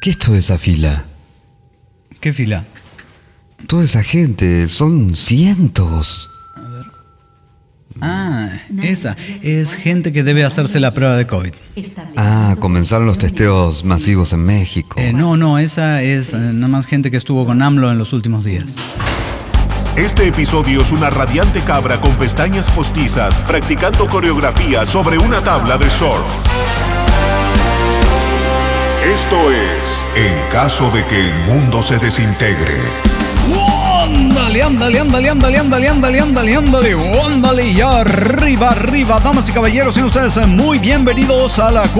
¿Qué es toda esa fila? ¿Qué fila? Toda esa gente, son cientos. Ah, esa. Es gente que debe hacerse la prueba de COVID. Ah, comenzaron los testeos masivos en México. No, esa es nada más gente que estuvo con AMLO en los últimos días. Este episodio es una radiante cabra con pestañas postizas practicando coreografía sobre una tabla de surf. Esto es En caso de que el mundo se desintegre. Ándale, y arriba, damas y caballeros, sean ustedes muy bienvenidos a la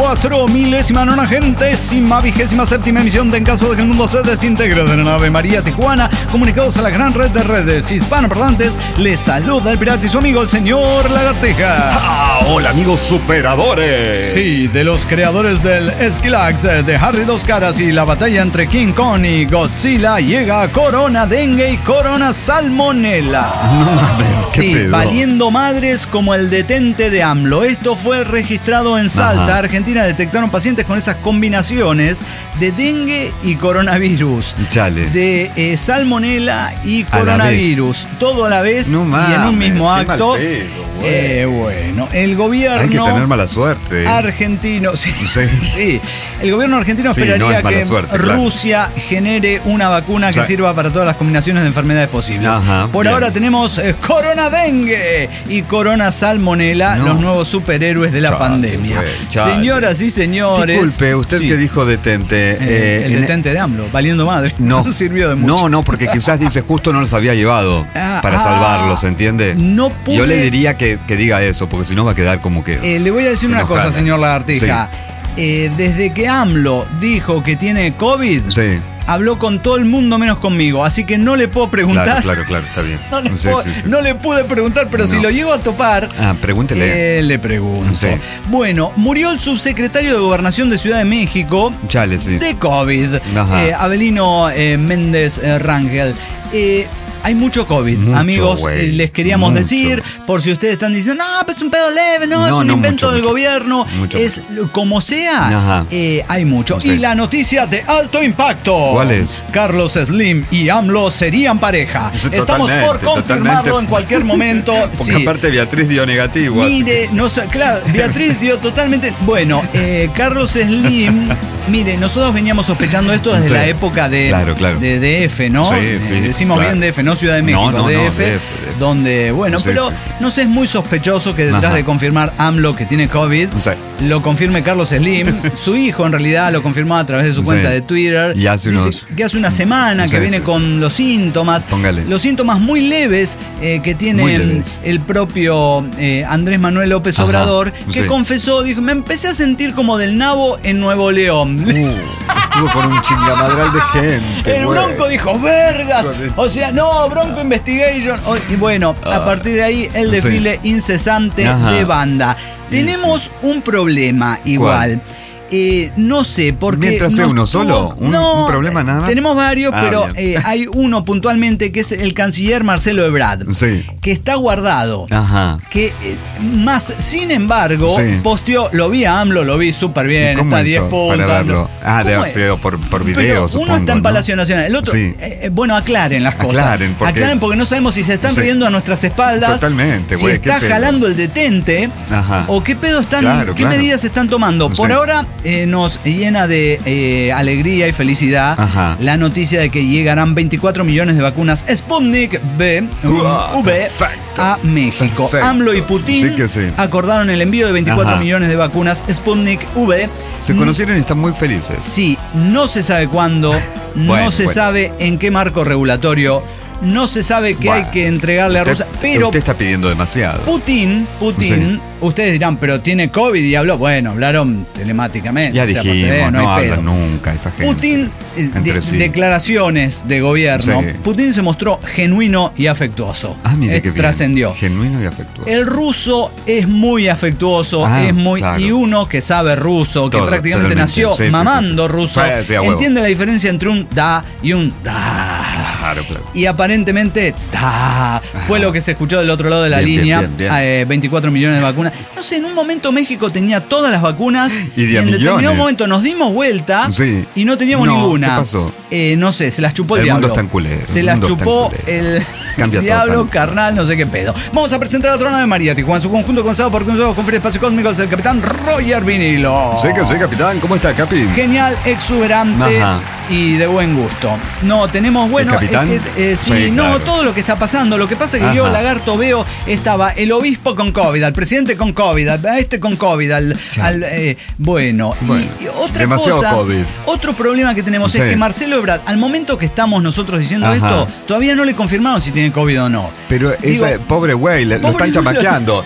4099ª emisión de En caso de que el mundo se desintegre de la nave María Tijuana, comunicados a la gran red de redes hispanoparlantes. Les saluda el pirata y su amigo el señor Lagartija. ¡Ah! ¡Hola, amigos superadores! Sí, de los creadores del Esquilax, de Harry Dos Caras y la batalla entre King Kong y Godzilla, llega Corona Dengue y Corona Salmonella. No mames, qué sí, pedo. valiendo madres como el detente de AMLO. Esto fue registrado en Salta, Ajá. Argentina. Detectaron pacientes con esas combinaciones de dengue y coronavirus. Chale. De salmonella y coronavirus. Todo a la vez No mames, y en un mismo qué acto. mal pedo, güey. Bueno, el gobierno Hay que tener mala suerte. argentino, sí. Sí. El gobierno argentino Sí, esperaría no es mala que suerte, claro. Rusia genere una vacuna que O sea, sirva para todas las combinaciones de enfermedades posibles. Ajá, Por bien. ahora tenemos Corona Dengue y Corona Salmonella, No. los nuevos superhéroes de la Chale, pandemia. güey, chale. Señoras y señores. Disculpe, usted Sí. que dijo detente. El detente de AMLO, valiendo madre. No sirvió de mucho. No, porque quizás dice justo no los había llevado para salvarlos, ¿entiende? No pude. Yo le diría que diga eso, porque si no va a quedar como que... Le voy a decir una enojada. cosa, señor Lagartija. Desde que AMLO dijo que tiene COVID, Sí. habló con todo el mundo menos conmigo, así que no le puedo preguntar. Claro, está bien. Sí. No le pude preguntar, pero si No. lo llego a topar, Pregúntele. le pregunto. Sí. Bueno, murió el subsecretario de Gobernación de Ciudad de México Chale, sí. de COVID, Ajá. Abelino Méndez Rangel. Hay mucho COVID, Mucho, amigos, güey. les queríamos Mucho. decir, por si ustedes están diciendo, no, pues es un pedo leve, no, es un invento del gobierno, Mucho. es como sea, Ajá. hay mucho. Sí. Y la noticia de alto impacto. ¿Cuál es? Carlos Slim y AMLO serían pareja. Sí, Estamos por totalmente, confirmarlo totalmente. en cualquier momento. Porque Sí. aparte Beatriz dio negativo. así Mire, claro, Beatriz dio totalmente. Bueno, Carlos Slim, mire, nosotros veníamos sospechando esto desde Sí. la época de DF, ¿no? Sí, sí, Decimos claro. bien DF, no Ciudad de México, No, DF, DF. donde, bueno, Sí, pero sí. no sé, es muy sospechoso que detrás Ajá. de confirmar AMLO que tiene COVID, Sí. lo confirme Carlos Slim. Su hijo, en realidad, lo confirmó a través de su cuenta Sí. de Twitter. Y hace Dice unos- que hace una semana que Sí, viene sí. con los síntomas. Póngale. Los síntomas muy leves que tiene Muy leves. el propio Andrés Manuel López Ajá, Obrador, que sí. confesó, dijo, me empecé a sentir como del nabo en Nuevo León. Estuvo con un chingamadral de gente. El güey. Bronco dijo, vergas. O sea, no, Bronco Investigation. Y bueno, a partir de ahí el desfile incesante Ajá. de banda. Tenemos un problema igual. No sé, porque... Mientras sea uno solo, un problema nada más. Tenemos varios, Ah, pero bien. hay uno puntualmente que es el canciller Marcelo Ebrard, Sí. que está guardado. Ajá. Que más, sin embargo, Sí. posteó, lo vi a AMLO, lo vi súper bien, ¿Y cómo está a 10 hizo puntos. para verlo? ¿Cómo debe es? haber sido por Pero video, uno supongo, está en ¿no? Palacio Nacional, el otro, Sí. bueno, aclaren las cosas. Aclaren, porque no sabemos si se están Sí. riendo a nuestras espaldas. Totalmente, si güey, qué está pedo. jalando el detente. Ajá. O qué pedo están, Claro, qué claro. medidas se están tomando. Por Sí. ahora nos llena de alegría y felicidad Ajá. la noticia de que llegarán 24 millones de vacunas Sputnik V Perfecto. a México. Perfecto. AMLO y Putin Sí que sí. acordaron el envío de 24 Ajá. millones de vacunas Sputnik V. Se conocieron y están muy felices. Sí, no se sabe cuándo, no Bueno, se bueno. sabe en qué marco regulatorio, no se sabe qué Bueno, hay que entregarle a Rusia, pero Usted está pidiendo demasiado. Putin, Sí. ustedes dirán, pero tiene COVID y habló, bueno, hablaron telemáticamente. Ya o sea, por dijimos, teléfono, no hay pedo. hablan nunca esa gente. Putin, Entre sí. declaraciones de gobierno, Sí. Putin se mostró genuino y afectuoso. Ah, mire qué bien. Trascendió. Genuino y afectuoso. El ruso es muy afectuoso, Ah, es muy. claro. Y uno que sabe ruso, que Todo, prácticamente totalmente. nació Sí, sí, mamando sí, sí. ruso, Sí, sí, a huevo. entiende la diferencia entre un da y un da. Claro, claro. Y aparentemente fue lo que se escuchó del otro lado de la Bien, bien, línea. bien, bien. 24 millones de vacunas. No sé, en un momento México tenía todas las vacunas y en millones. determinado momento nos dimos vuelta y no teníamos ninguna. ¿Qué pasó? No sé, se las chupó el diablo. Mundo está en culero. Se las chupó el diablo, carnal, no sé qué pedo. Vamos a presentar a otra nave María Tijuana, su conjunto comenzado por Consejo Conferencia Espacio Cósmico, el capitán Roger Vinilo. Sí, capitán. ¿Cómo está, Capi? Genial, exuberante y de buen gusto. No, tenemos, bueno, capitán? Claro. Todo lo que está pasando. Lo que pasa es que yo, Lagarto, veo, estaba el obispo con COVID, al presidente con COVID, a este con COVID, bueno, y otra demasiado cosa, COVID. Otro problema que tenemos es que Marcelo Ebrard, al momento que estamos nosotros diciendo esto, todavía no le confirmaron si tiene COVID o no. Pero ese pobre güey, lo están chamaqueando.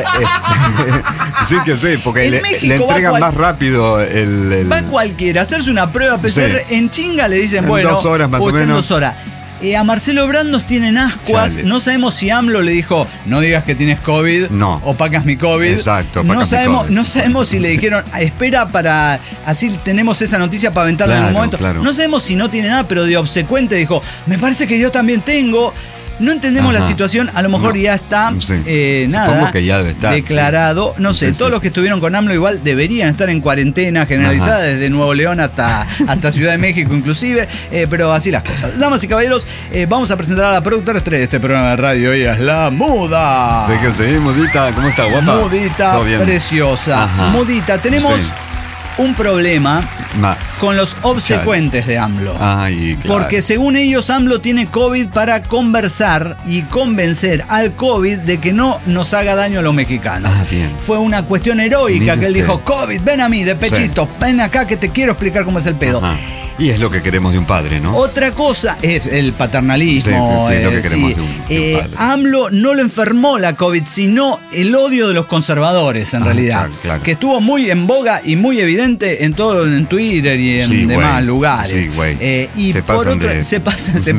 Sí, porque le entregan más rápido el... Va cualquiera, hacerse una prueba PCR en chinga, le dicen, en 2 horas más o menos. En 2 horas. A Marcelo Ebrard nos tienen ascuas. Chale. No sabemos si AMLO le dijo, no digas que tienes COVID, opacas mi COVID. Exacto, no sabemos si le dijeron, espera para, así tenemos esa noticia para aventarla en un momento. Claro. No sabemos si no tiene nada, pero de obsecuente dijo, me parece que yo también tengo. No entendemos la situación, a lo mejor ya está supongo que ya debe estar, declarado. No sé, todos los que estuvieron con AMLO igual deberían estar en cuarentena generalizada desde Nuevo León hasta Ciudad de México inclusive, pero así las cosas. Damas y caballeros, vamos a presentar a la productora estrella de este programa de radio. Ella es la Muda. Sí, Mudita, ¿cómo está, guapa? Mudita, preciosa. Mudita, tenemos... un problema con los obsecuentes de AMLO. Claro. Porque según ellos, AMLO tiene COVID para conversar y convencer al COVID de que no nos haga daño a los mexicanos. Bien. Fue una cuestión heroica que él dijo, COVID, ven a mí, de pechito, ven acá que te quiero explicar cómo es el pedo. Y es lo que queremos de un padre, ¿no? Otra cosa es el paternalismo. Es lo que queremos de un padre. AMLO no lo enfermó la COVID, sino el odio de los conservadores, en realidad. Claro. Que estuvo muy en boga y muy evidente en Twitter y en demás lugares. Sí, güey. Y se por pasan otro, se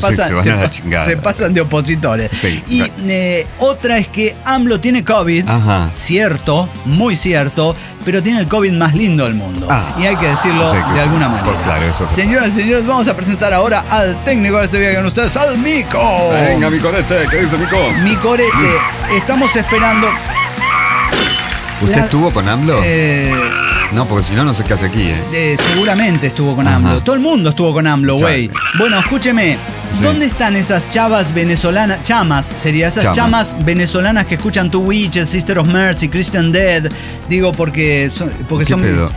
pasan de opositores. Y otra es que AMLO tiene COVID, cierto, muy cierto, pero tiene el COVID más lindo del mundo. Y hay que decirlo de alguna manera. Pues claro, eso. Señoras y señores, vamos a presentar ahora al técnico de este viaje con ustedes, al Mico. Venga, mi corete, ¿qué dice Mico? Mi corete, estamos esperando. ¿Usted estuvo con AMLO? No, porque si no, no sé qué hace aquí, seguramente estuvo con AMLO. Todo el mundo estuvo con AMLO, güey. Bueno, escúcheme. ¿Dónde están esas chavas venezolanas? Chamas venezolanas que escuchan Two Witches, Sister of Mercy, Christian Dead. Digo, porque son. ¿Qué pedo?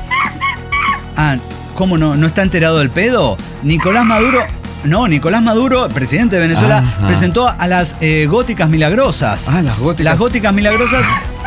¿Cómo no? ¿No está enterado del pedo? Nicolás Maduro, presidente de Venezuela, presentó a las góticas milagrosas. Las góticas. Las góticas milagrosas.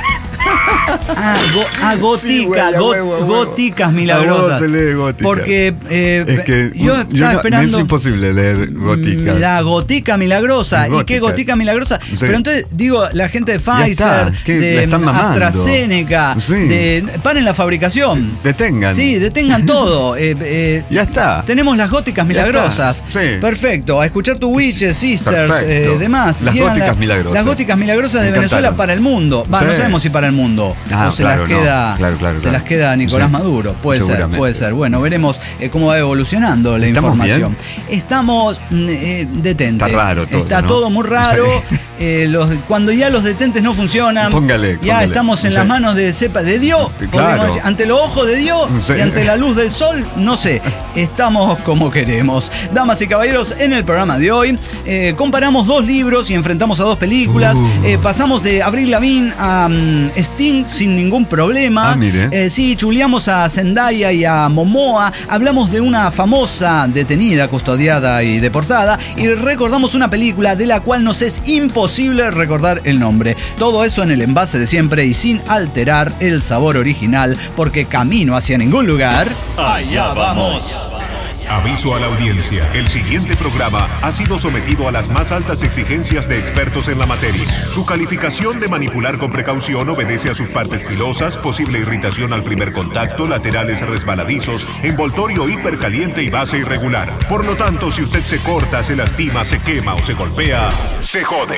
Góticas milagrosas. Se lee gótica. Porque es que yo estaba esperando. Es imposible leer gótica. La gótica milagrosa. ¿Y qué gótica milagrosa? Pero entonces, digo, la gente de Pfizer, de AstraZeneca, paren la fabricación. Detengan. Sí, detengan todo. Ya está. Tenemos las góticas milagrosas. Sí. Perfecto. A escuchar tu Witches, Sisters, demás. Las góticas milagrosas. Las góticas milagrosas de Venezuela para el mundo. No sabemos si para el mundo. Se las queda Nicolás Maduro. Puede ser. Bueno, veremos cómo va evolucionando la información. Estamos detentes. Está raro todo. Está todo muy raro. Cuando ya los detentes no funcionan, póngale. Ya estamos en las manos de Dios. Decir, ante los ojos de Dios y ante la luz del sol, no sé. Estamos como queremos. Damas y caballeros, en el programa de hoy comparamos 2 libros y enfrentamos a 2 películas. Pasamos de Avril Lavigne a Sting sin ningún problema. Sí, chuleamos a Zendaya y a Momoa. Hablamos de una famosa detenida, custodiada y deportada. Y recordamos una película de la cual nos es imposible recordar el nombre. Todo eso en el envase de siempre y sin alterar el sabor original, porque camino hacia ningún lugar. Allá vamos. Aviso a la audiencia, el siguiente programa ha sido sometido a las más altas exigencias de expertos en la materia. Su calificación de manipular con precaución obedece a sus partes filosas, posible irritación al primer contacto, laterales resbaladizos, envoltorio hipercaliente y base irregular. Por lo tanto, si usted se corta, se lastima, se quema o se golpea, se jode.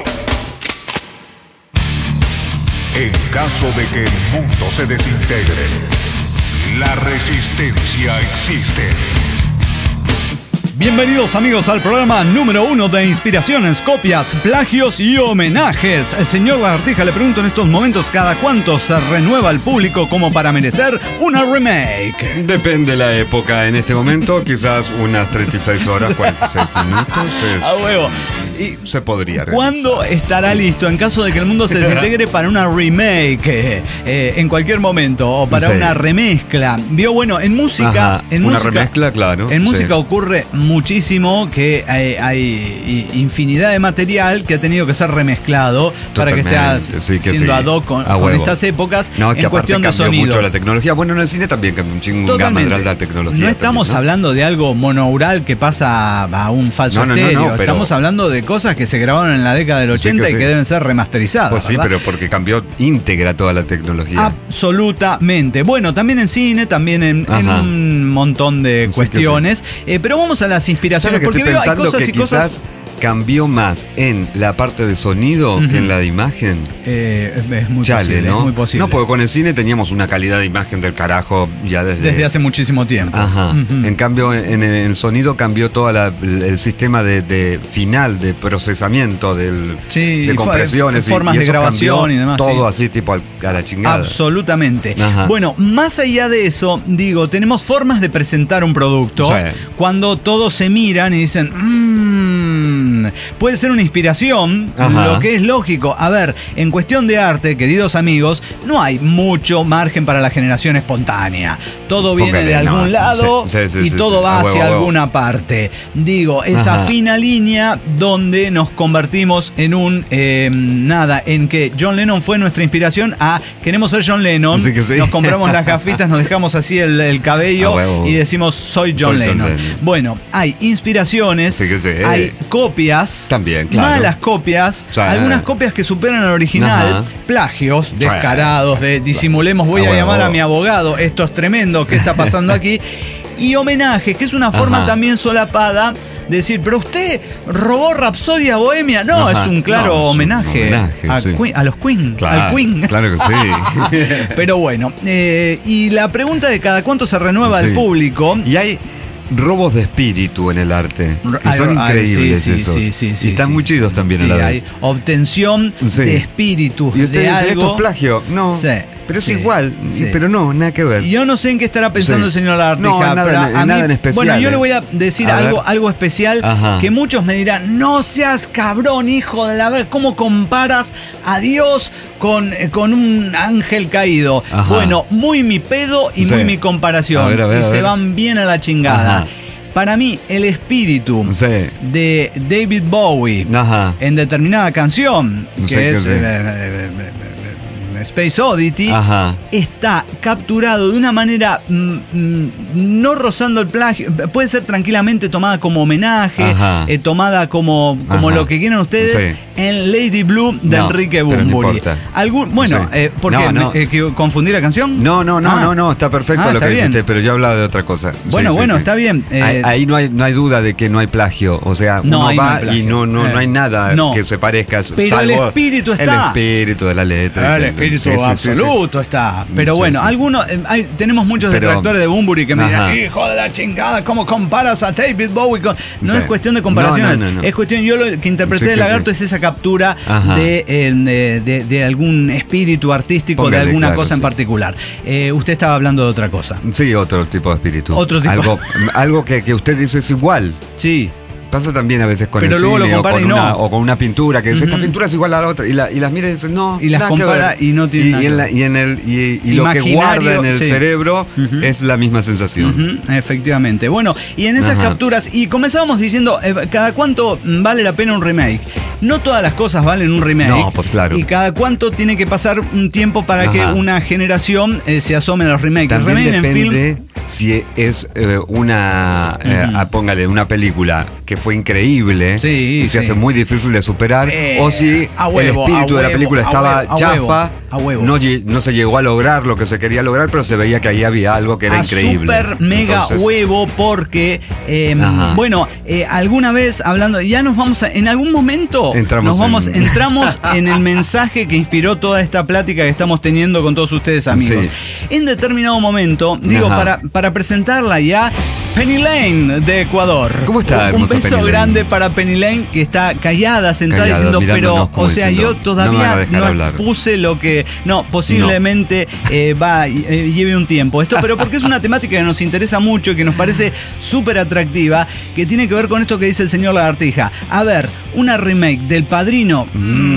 En caso de que el mundo se desintegre, la resistencia existe. Bienvenidos amigos al programa número 1 de inspiraciones, copias, plagios y homenajes. El señor Lagartija, le pregunto en estos momentos, ¿cada cuánto se renueva el público como para merecer una remake? Depende de la época. En este momento quizás unas 36 horas, 46 minutos. A huevo. Y se podría realizar. ¿Cuándo estará listo en caso de que el mundo se desintegre para una remake en cualquier momento o para una remezcla? Vio, bueno, en música... Una remezcla, claro. En música ocurre muchísimo que hay infinidad de material que ha tenido que ser remezclado. Totalmente, para que esté siendo ad hoc con estas épocas. No, es que en cuestión de cambió sonido. Mucho la tecnología. Bueno, en el cine también cambió un chingo de la tecnología. No estamos hablando de algo monoural que pasa a un falso estéreo. Pero estamos hablando de cosas que se grabaron en la década del 80 y que deben ser remasterizadas. Pues sí, pero porque cambió íntegra toda la tecnología. Absolutamente. Bueno, también en cine, también en un montón de cuestiones. Pero vamos a las inspiraciones. Porque estoy pensando hay cosas que quizás cambió más en la parte de sonido que en la de imagen. Es muy posible, ¿no? Es muy posible. No, porque con el cine teníamos una calidad de imagen del carajo ya desde hace muchísimo tiempo. En cambio, en el sonido cambió todo el sistema de final, de procesamiento, de compresiones. Formas de grabación y demás. Todo así, tipo a la chingada. Absolutamente. Bueno, más allá de eso, digo, tenemos formas de presentar un producto cuando todos se miran y dicen... puede ser una inspiración, lo que es lógico. A ver, en cuestión de arte, queridos amigos, no hay mucho margen para la generación espontánea. Todo viene de algún lado y todo va hacia alguna parte. Digo, esa fina línea donde nos convertimos en en que John Lennon fue nuestra inspiración a queremos ser John Lennon. Nos compramos las gafitas, nos dejamos así el cabello y decimos soy John Lennon. Bueno, hay inspiraciones, hay copias, también, claro. Malas copias, algunas copias que superan al original, plagios descarados de disimulemos, voy a llamar a mi abogado, esto es tremendo, ¿qué está pasando aquí? Y homenajes, que es una forma también solapada de decir, pero usted robó Rapsodia Bohemia. No, es un claro homenaje a los Queen, al Queen. Claro que sí. Pero bueno, y la pregunta de cada cuánto se renueva el público. Y hay robos de espíritu en el arte, que son increíbles esos. Y están muy chidos también a la vez. Hay obtención de espíritus. Y usted dice, ¿esto es plagio? No. Pero es igual, pero no, nada que ver. Yo no sé en qué estará pensando el señor Lagartija. No, nada en especial. Bueno, yo le voy a decir algo especial que muchos me dirán, no seas cabrón, hijo de la verdad, ¿cómo comparas a Dios con un ángel caído? Bueno, muy mi pedo y muy mi comparación. Se van bien a la chingada. Para mí, el espíritu de David Bowie en determinada canción, que es Space Oddity, está capturado de una manera no rozando el plagio. Puede ser tranquilamente tomada como homenaje, tomada como lo que quieran ustedes, en Lady Blue de Enrique Bunbury. ¿Por qué? ¿Confundí la canción? No, está perfecto lo que dijiste, pero yo hablaba de otra cosa. Bueno, está bien. Ahí no hay duda de que no hay plagio. O sea, uno va y no hay nada que se parezca. Pero el espíritu está. El espíritu de la letra. El espíritu absoluto está. Pero bueno, algunos tenemos muchos detractores de Bunbury que me dirán, hijo de la chingada, ¿cómo comparas a David Bowie? No es cuestión de comparaciones. Es cuestión, yo lo que interpreté de Lagarto es esa captura de algún espíritu artístico, de alguna cosa en particular. Usted estaba hablando de otra cosa. Sí, otro tipo de espíritu. Algo que usted dice es igual. Sí. Pasa también a veces con el cine o con una pintura que dice, esta pintura es igual a la otra y las mira y dice, no, y las compara y no tiene nada. Y lo que guarda en el cerebro es la misma sensación. Efectivamente. Bueno, y en esas capturas, y comenzábamos diciendo, ¿cada cuánto vale la pena un remake? No todas las cosas valen un remake. No, pues claro. Y cada cuánto tiene que pasar un tiempo para que una generación se asome a los remakes. También depende si es póngale una película que fue increíble y se hace muy difícil de superar, o si el espíritu de la película estaba chafa, no se llegó a lograr lo que se quería lograr, pero se veía que ahí había algo que era increíble. Super mega huevo, porque alguna vez hablando, ya nos vamos en algún momento entramos en el mensaje que inspiró toda esta plática que estamos teniendo con todos ustedes, amigos. En determinado momento, digo, para presentarla ya, Penny Lane de Ecuador. ¿Cómo está? Un beso grande para Penny Lane, que está callada, sentada, diciendo, pero, o sea, diciendo, yo todavía no puse lo que... No, posiblemente lleve un tiempo esto, pero porque es una temática que nos interesa mucho y que nos parece súper atractiva, que tiene que ver con esto que dice el señor Lagartija. A ver, una remake del Padrino...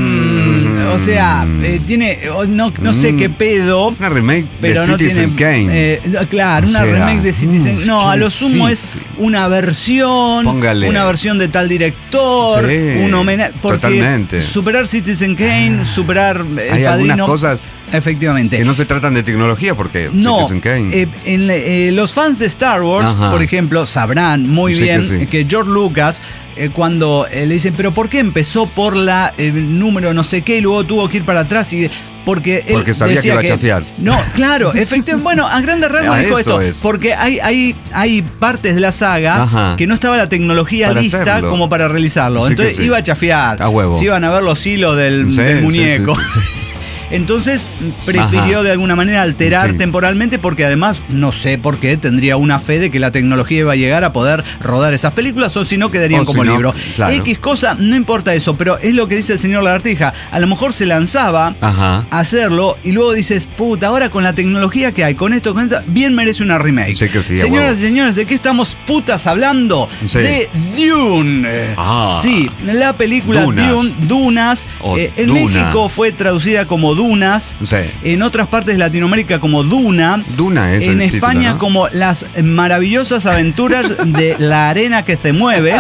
O sea, tiene, no sé qué pedo. Una remake pero de Citizen Kane. Claro, una remake de Citizen Kane. No, a lo sumo es una versión. Póngale. Una versión de tal director. Sí, un homenaje. Totalmente. Superar Citizen Kane, superar El Hay Padrino. Algunas cosas. Efectivamente. Que no se tratan de tecnología porque no, Citizen Kane. Los fans de Star Wars, por ejemplo, sabrán muy bien que George Lucas, cuando le dicen, pero ¿por qué empezó por la número no sé qué y luego tuvo que ir para atrás? Porque sabía que iba a chafiar. No, claro, efectivamente. Bueno, a grandes rasgos dijo esto. Porque hay partes de la saga que no estaba la tecnología para lista hacerlo, como para realizarlo. Sí. Entonces iba a chafiar. A huevo. Se iban a ver los hilos del muñeco. Sí. Entonces prefirió de alguna manera alterar temporalmente, porque además, no sé por qué, tendría una fe de que la tecnología iba a llegar a poder rodar esas películas, o si no quedarían como libro. Claro. X cosa, no importa eso, pero es lo que dice el señor Lagartija. A lo mejor se lanzaba a hacerlo y luego dices, puta, ahora con la tecnología que hay, con esto, bien merece una remake. Sí que sí, señoras y señores, ¿de qué estamos putas hablando? De Dune. Sí, la película Dune, Dunas. En México fue traducida como Dunas, en otras partes de Latinoamérica como Duna, es en España título, ¿no? como Las maravillosas aventuras de la arena que se mueve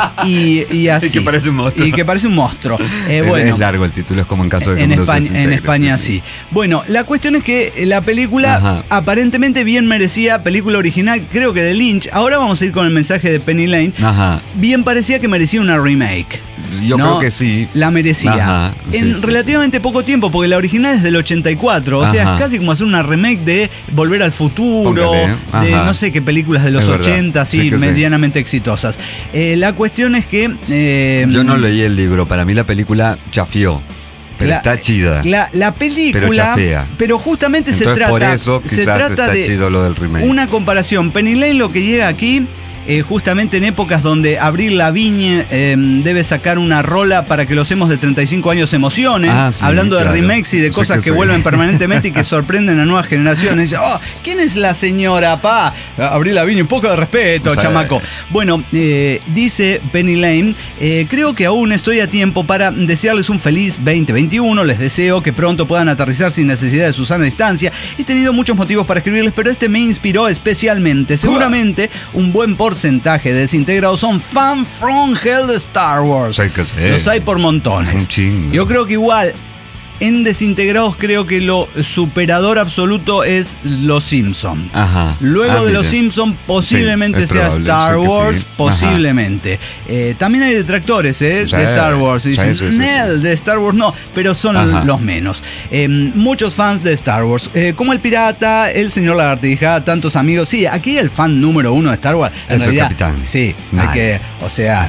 y así. Y que parece un monstruo. Bueno, es largo el título, es como en caso de en España sí. Bueno, la cuestión es que la película aparentemente bien merecía, película original, creo que de Lynch. Ahora vamos a ir con el mensaje de Penny Lane. Bien parecía que merecía una remake. Yo creo que sí. La merecía. En relativamente poco tiempo, porque la original es del 84. O sea, es casi como hacer una remake de Volver al Futuro, de no sé qué películas de los 80, así, medianamente exitosas. La cuestión es que... yo no leí el libro. Para mí la película chafió. Pero está chida. La película... Pero chafea. Pero justamente entonces, se trata... por eso quizás está chido lo del remake. Una comparación. Penny Lane lo que llega aquí... justamente en épocas donde Avril Lavigne debe sacar una rola para que los emos de 35 años se emocionen, hablando de remakes y de cosas que vuelven permanentemente y que sorprenden a nuevas generaciones. Oh, ¿quién es la señora, pa? Avril Lavigne, un poco de respeto, chamaco. Bueno, dice Penny Lane, creo que aún estoy a tiempo para desearles un feliz 2021. Les deseo que pronto puedan aterrizar sin necesidad de su sana distancia. He tenido muchos motivos para escribirles, pero este me inspiró especialmente. Seguramente un buen porcentaje de desintegrados son fan from hell de Star Wars. Los hay por montones. Yo creo que igual en Desintegrados creo que lo superador absoluto es Los Simpson. Luego de Los Simpson posiblemente sea Star Wars, posiblemente. También hay detractores de Star Wars. Dicen, de Star Wars no, pero son los menos. Muchos fans de Star Wars, como el pirata, el señor Lagartija, tantos amigos. Sí, aquí el fan número uno de Star Wars. En realidad, sí, hay que, o sea,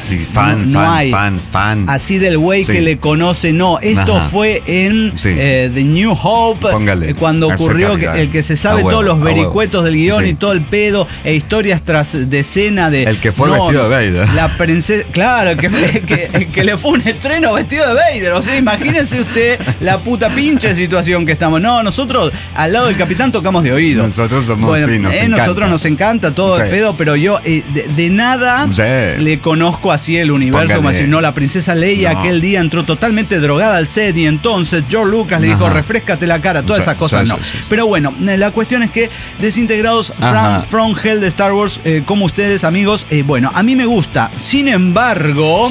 fan. Así del güey que le conoce, no. Esto fue en The New Hope. Póngale, cuando ocurrió el que se sabe todos los vericuetos del guión y todo el pedo e historias tras de escena de... El que fue vestido de Vader. La princesa, claro, el que le fue un estreno vestido de Vader. O sea, imagínense usted la puta pinche situación que estamos. No, nosotros al lado del capitán tocamos de oído. Nosotros somos nosotros nos encanta todo el pedo, pero yo de nada le conozco así el universo. Como decir, no, la princesa Leia aquel día entró totalmente drogada al set y entonces George Lucas le dijo, refréscate la cara, todas esas cosas no. Pero bueno, la cuestión es que Desintegrados from Hell de Star Wars, como ustedes, amigos, bueno, a mí me gusta. Sin embargo,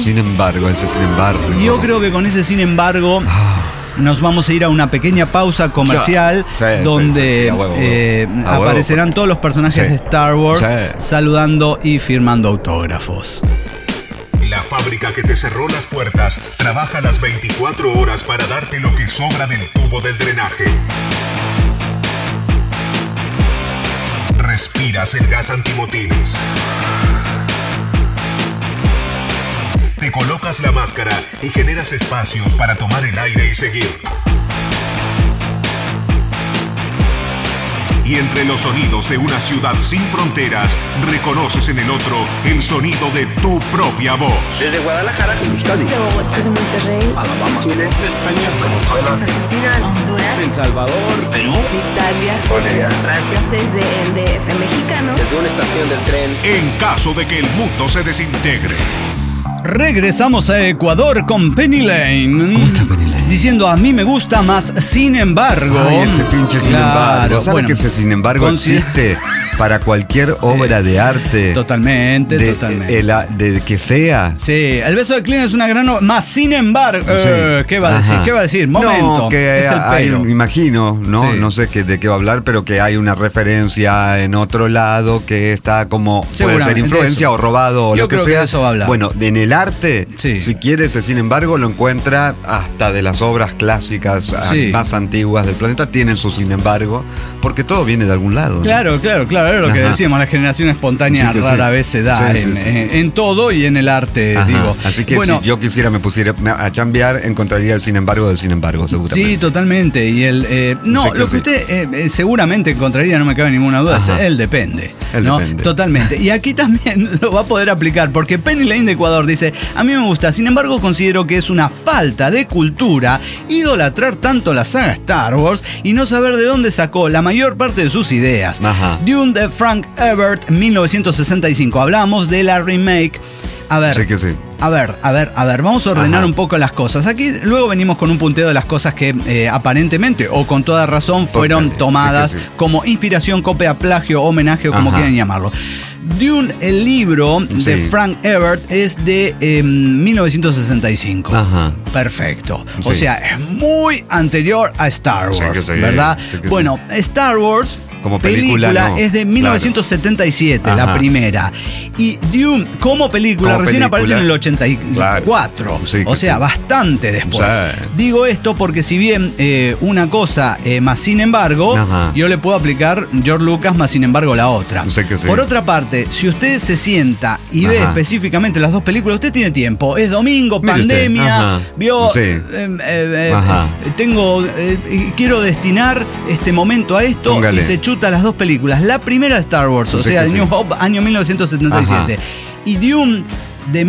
yo creo que con ese sin embargo nos vamos a ir a una pequeña pausa comercial donde aparecerán todos los personajes de Star Wars saludando y firmando autógrafos. La fábrica que te cerró las puertas trabaja las 24 horas para darte lo que sobra del tubo del drenaje. Respiras el gas antimotines. Te colocas la máscara y generas espacios para tomar el aire y seguir. Y Y entre los sonidos de una ciudad sin fronteras, reconoces en el otro el sonido de tu propia voz. Desde Guadalajara, Euskadi, desde Monterrey, Alabama, Chile, España, Venezuela, Argentina, Honduras, El Salvador, Perú, Italia, Bolivia, Francia, desde el DF mexicano, desde una estación del tren. En caso de que el mundo se desintegre. Regresamos a Ecuador con Penny Lane. ¿Cómo está Penny Lane? Diciendo, a mí me gusta más, sin embargo. Ay, ese pinche sin embargo. ¿Sabe que ese sin embargo existe para cualquier obra de arte? Totalmente. De que sea. Sí, El beso de Clint es una gran obra. Más sin embargo. Sí. ¿Qué va a decir? Ajá. ¿Qué va a decir? Momento. No, que es el hay, pelo. me imagino, ¿no? Sí. No sé de qué va a hablar, pero que hay una referencia en otro lado que está como. Puede ser Seguramente influencia eso. o robado o Yo lo que creo sea. que eso va a hablar. Bueno, en el arte, Sí. si quiere ese sin embargo, lo encuentra hasta de las obras clásicas Sí. más antiguas del planeta, tienen su sin embargo, porque todo viene de algún lado, ¿no? Claro, era lo que Ajá. decíamos, la generación espontánea Sí que rara sí. vez se da Sí, sí, sí. en todo y en el arte, Ajá. digo. Así que bueno, si yo quisiera me pusiera a chambear, encontraría el sin embargo del sin embargo, seguramente. sí, totalmente. Y el no, Sí que lo que sí. usted seguramente encontraría, no me cabe ninguna duda, Ajá. es el depende. El ¿no? depende. Totalmente. Y aquí también lo va a poder aplicar, porque Penny Lane de Ecuador dice, a mí me gusta, sin embargo considero que es una falta de cultura idolatrar tanto la saga Star Wars y no saber de dónde sacó la mayor parte de sus ideas. Ajá. Dune de Frank Herbert, 1965. Hablamos de la remake. A ver. Sí que sí. A ver, vamos a ordenar Ajá. un poco las cosas. Aquí luego venimos con un punteo de las cosas que aparentemente o con toda razón fueron Sí, tomadas sí que sí. como inspiración, copia, plagio, homenaje o como Ajá. quieran llamarlo. Dune, el libro de Sí. Frank Herbert, es de 1965. Ajá. Perfecto. O Sí. sea, es muy anterior a Star Wars, Sí que sí, ¿verdad? sí que Bueno, Star Wars como película, no. es de 1977, Claro. la Ajá. primera. Y Dune como película Como recién película, aparece en el 84. claro. Sí, O que sea, sí. bastante después. Sí. Digo esto porque si bien una cosa más sin embargo, Ajá. yo le puedo aplicar George Lucas más sin embargo la otra. Sí que sí. Por otra parte, si usted se sienta y ve Ajá. específicamente las dos películas, usted tiene tiempo. Es domingo, Mire usted, pandemia, ajá. vio, Sí. Ajá. quiero destinar este momento a esto Póngale. y se chuta las dos películas. La primera de Star Wars, o Sí sea, que sí. New Hope, año 1977. Y Dune de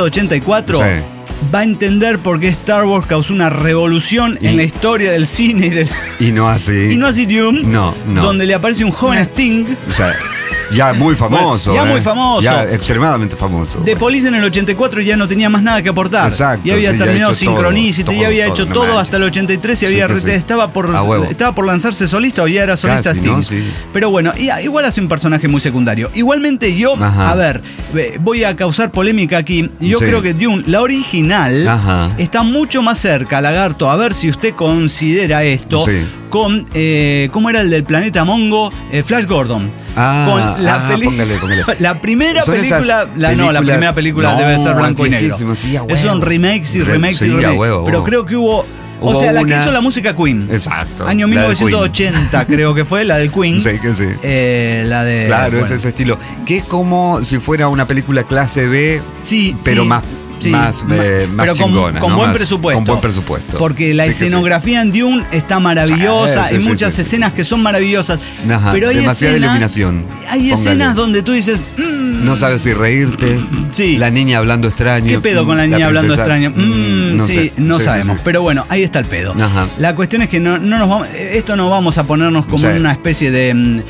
1984. Sí. Va a entender por qué Star Wars causó una revolución en la historia del cine Y no así. y no así Dune, No. donde le aparece un joven Sting. O sea, ya muy famoso. Bueno, ya muy famoso. Ya extremadamente famoso. De Police en el 84 ya no tenía más nada que aportar. Exacto, Y había sí, ya terminado hecho todo, Synchronicity, ya había todo, hecho no todo manches. hasta el 83 y Sí había que sí. estaba A huevo. por lanzarse solista o ya era solista Casi, Sting. ¿no? Sí. Pero bueno, igual hace un personaje muy secundario. Igualmente yo, Ajá. a ver, voy a causar polémica aquí. Yo Sí. creo que Dune, la original, Ajá. está mucho más cerca, Lagarto, a ver si usted considera esto, Sí. con, ¿cómo era el del planeta Mongo? Flash Gordon. Con la póngale. La primera Son esas película, la películas- primera película No, debe ser blanco y negro. viejísimo, sí, a huevo. Esos son remakes y remakes Sí, y a remakes. huevo, Pero huevo. creo que hubo Hubo la que una- hizo la música Queen. Exacto. Año la del Queen. 1980 creo que fue, la del Queen. Sí, que sí. La de... Claro, bueno, es ese estilo. Que es como si fuera una película clase B, sí, pero sí, más sí, pero chingona. con ¿no? buen Más- presupuesto. Con buen presupuesto. Porque la Sí que sí. escenografía en Dune está maravillosa, Sí, hay sí, muchas sí, sí, escenas sí. que son maravillosas. Ajá, pero hay demasiada escenas, iluminación. Hay Póngale. escenas donde tú dices, No sabes si reírte. Sí. La niña hablando extraño. ¿qué pedo con la niña hablando princesa, extraño? no Sí, sé. no Sí, sí, sabemos. sí. Pero bueno, ahí está el pedo. Ajá. La cuestión es que no nos vamos, esto no vamos a ponernos como Sí. en una especie de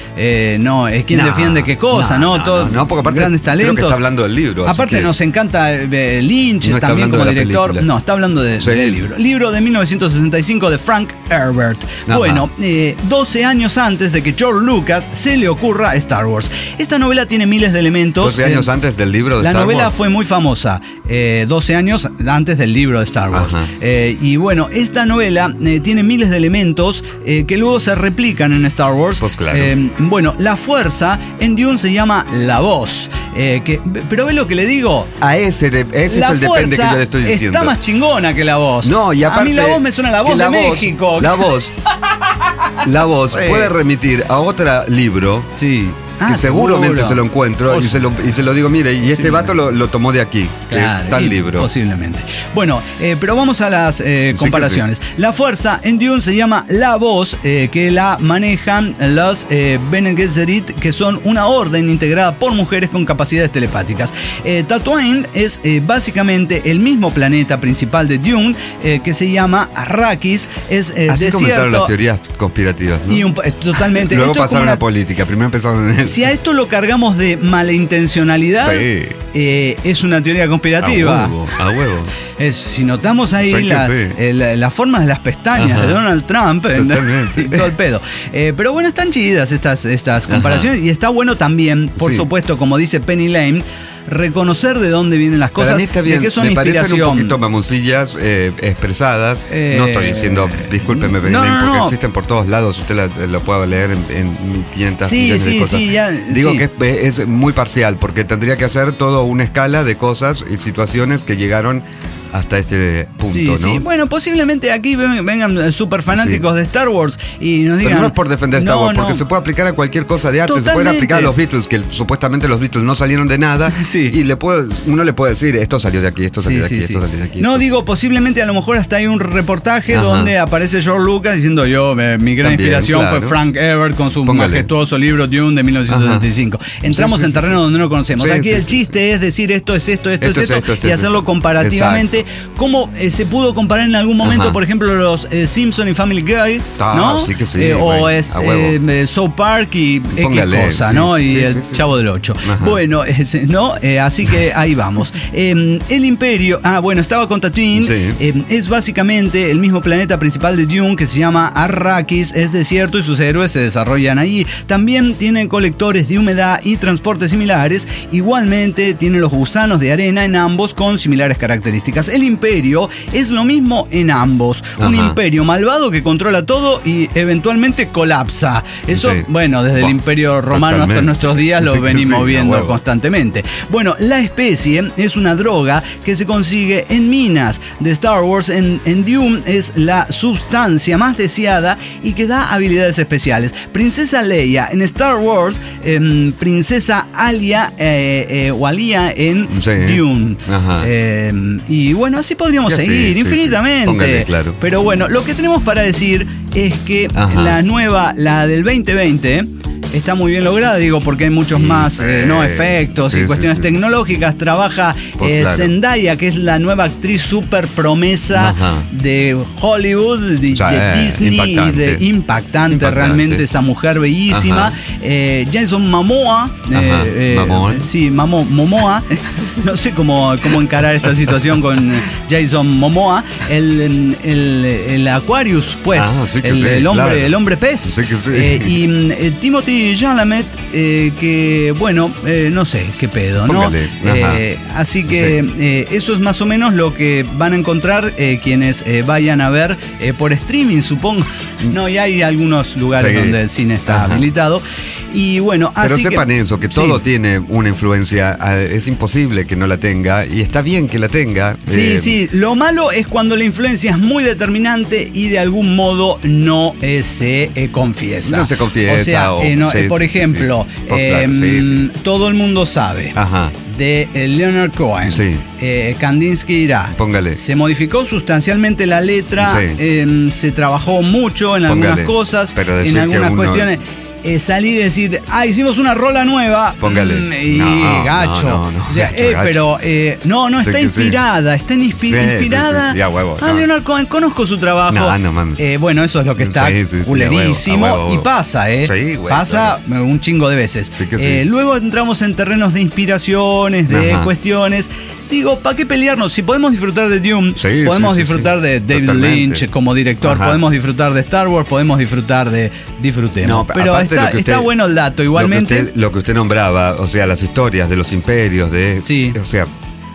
quién No, defiende qué cosa, ¿no? Todos no, porque aparte grandes creo que talentos. está hablando del libro. así Aparte que- nos encanta Lynch No está también hablando como de la director. película. No, está hablando del Sí. libro. Libro de 1965 de Frank Herbert. Ajá. Bueno, 12 años antes de que George Lucas se le ocurra Star Wars. Esta novela tiene miles de elementos. 12 años antes del libro de La Star novela Wars. fue muy famosa, 12 años antes del libro de Star Wars. Ajá. Y bueno, esta novela tiene miles de elementos que luego se replican en Star Wars. Pues claro. Bueno, la fuerza en Dune se llama la voz. Pero ¿ves lo que le digo? Ese es La el depende que yo le estoy diciendo. está más chingona que la voz. No, y aparte. a mí la voz me suena a la voz que de México. La voz Sí. puede remitir a otro libro. Sí. que seguramente se lo encuentro y se lo digo, mire, y este vato lo tomó de aquí, claro, que es tal libro. Posiblemente. Bueno, pero vamos a las comparaciones. Sí. La fuerza en Dune se llama La Voz, que la manejan los Bene Gesserit, que son una orden integrada por mujeres con capacidades telepáticas. Tatooine es básicamente el mismo planeta principal de Dune, que se llama Arrakis. Es así comenzaron las teorías conspirativas, ¿no? Y totalmente. Luego pasaron a política. Primero empezaron en eso. Si a esto lo cargamos de malintencionalidad, es una teoría conspirativa. A huevo. Si notamos ahí las formas de las pestañas de Donald Trump y todo el pedo. Pero bueno, están chidas estas comparaciones. Y está bueno también, por supuesto, como dice Penny Lane, reconocer de dónde vienen las cosas, de qué son me inspiración. Parecen un poquito mamoncillas expresadas. No estoy diciendo, discúlpeme, porque existen por todos lados. Usted lo puede leer en 500 millones de cosas. Digo que es muy parcial, porque tendría que hacer toda una escala de cosas y situaciones que llegaron hasta este punto, ¿no? Sí, bueno, posiblemente aquí vengan súper fanáticos de Star Wars y nos digan... Pero no es por defender Star Wars, porque se puede aplicar a cualquier cosa de arte. Totalmente. Se pueden aplicar a los Beatles, que supuestamente los Beatles no salieron de nada, y uno le puede decir, esto salió de aquí, esto salió de aquí, esto salió de aquí. No, digo, posiblemente a lo mejor hasta hay un reportaje donde aparece George Lucas diciendo mi gran inspiración fue Frank Herbert con su majestuoso libro Dune de 1975. Entramos en terreno donde no conocemos. Aquí el chiste es decir esto es esto y hacerlo comparativamente. ¿Cómo se pudo comparar en algún momento, por ejemplo, los Simpson y Family Guy, ¿no? Sí que sí, o South Park y X cosa, ¿no? Y el Chavo del 8. Bueno, ¿no? Así que ahí vamos. El Imperio, estaba con Tatooine, es básicamente el mismo planeta principal de Dune, que se llama Arrakis, es desierto y sus héroes se desarrollan allí. También tienen colectores de humedad y transportes similares. Igualmente tienen los gusanos de arena en ambos con similares características. El Imperio es lo mismo en ambos. Un imperio malvado que controla todo y eventualmente colapsa. Eso, desde el Imperio Romano hasta nuestros días lo venimos viendo constantemente. Bueno, la especie es una droga que se consigue en minas de Star Wars. En Dune es la sustancia más deseada y que da habilidades especiales. Princesa Leia en Star Wars, Princesa Alia o Alia en Dune. Y bueno, así podríamos seguir infinitamente. Póngale, claro. Pero bueno, lo que tenemos para decir es que la del 2020, está muy bien lograda, porque hay muchos más efectos y cuestiones tecnológicas. Trabaja Zendaya, que es la nueva actriz super promesa de Hollywood, de Disney, impactante realmente, esa mujer bellísima. Jason Momoa, Momoa. No sé cómo encarar esta situación con Jason Momoa, el Aquarius, pues, el hombre pez. Y Timothy Chalamet, que no sé qué pedo, ¿no? Así que eso es más o menos lo que van a encontrar quienes vayan a ver por streaming, supongo. No, y hay algunos lugares donde el cine está habilitado. Y bueno, pero así sepan eso, que todo tiene una influencia, es imposible que no la tenga, y está bien que la tenga. Sí, lo malo es cuando la influencia es muy determinante y de algún modo no se confiesa. No se confiesa. O sea, por ejemplo, todo el mundo sabe de Leonard Cohen. Kandinsky irá. Póngale. Se modificó sustancialmente la letra, se trabajó mucho en algunas cosas, en algunas cuestiones. Salir y decir, hicimos una rola nueva. Póngale. Gacho. No, o sea, gacho. Pero está inspirada. Está inspirada. Leonard Cohen, conozco su trabajo. No mames. Bueno, eso es lo que está culerísimo. A huevo. Y pasa, pasa un chingo de veces. Luego entramos en terrenos de inspiraciones, de cuestiones. Digo, ¿para qué pelearnos? Si podemos disfrutar de Dune, podemos disfrutar de David Lynch como director, podemos disfrutar de Star Wars, podemos disfrutar de Disfrutemos. No, pero está bueno el dato, igualmente. Lo que usted nombraba, o sea, las historias de los imperios, o sea,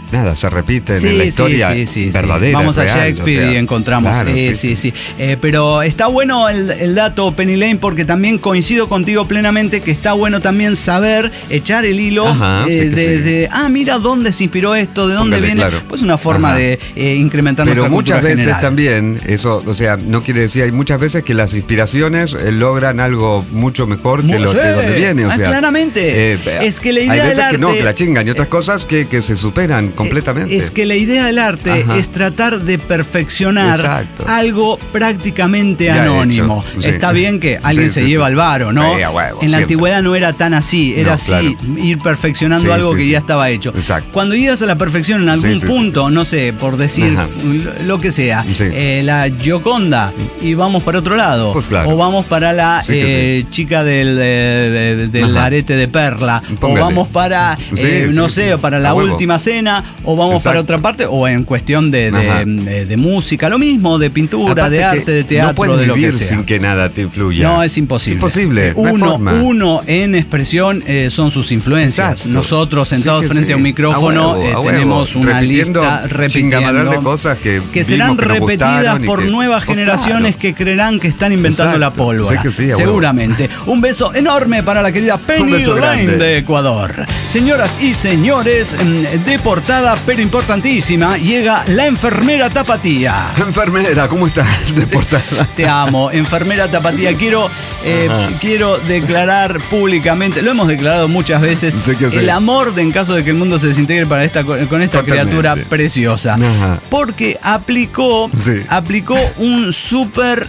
nada, se repiten en la historia verdadera. Vamos real, a Shakespeare y encontramos. Claro, pero está bueno el dato, Penny Lane, porque también coincido contigo plenamente que está bueno también saber echar el hilo mira dónde se inspiró esto, de dónde viene. Claro. Pues una forma de incrementar nuestra cultura muchas veces general. También, eso, o sea, no quiere decir, hay muchas veces que las inspiraciones logran algo mucho mejor que lo de donde viene. O sea, claramente. Es que la idea hay veces del arte, que la chingan y otras cosas que se superan completamente. Es que la idea del arte es tratar de perfeccionar algo prácticamente anónimo. Está bien que alguien se lleva al varo, ¿no? En la antigüedad no era tan así, era ir perfeccionando algo que ya estaba hecho. Exacto. Cuando llegas a la perfección en algún punto, no sé, por decir lo que sea, la Gioconda, y vamos para otro lado, pues claro. O vamos para la chica del arete de perla, Póngale. o vamos para, para la última cena, o vamos para otra parte, o en cuestión de música, lo mismo, de pintura, aparte de arte, de teatro, no puedes de lo vivir que sea. sin que nada te influya. No, es imposible. Es imposible. Uno en expresión son sus influencias. Exacto. Nosotros sentados frente a un micrófono tenemos una lista repitiendo de cosas que serán repetidas por nuevas generaciones que creerán que están inventando la pólvora. Seguramente. Un beso enorme para la querida Penny Lane de Ecuador. Señoras y señores, de portada pero importantísima, llega la enfermera tapatía. Enfermera, ¿cómo estás? De portada. Te amo, enfermera tapatía. Quiero declarar públicamente, lo hemos declarado muchas veces, el amor en caso de que el mundo se desintegre con esta criatura preciosa. Porque aplicó un súper...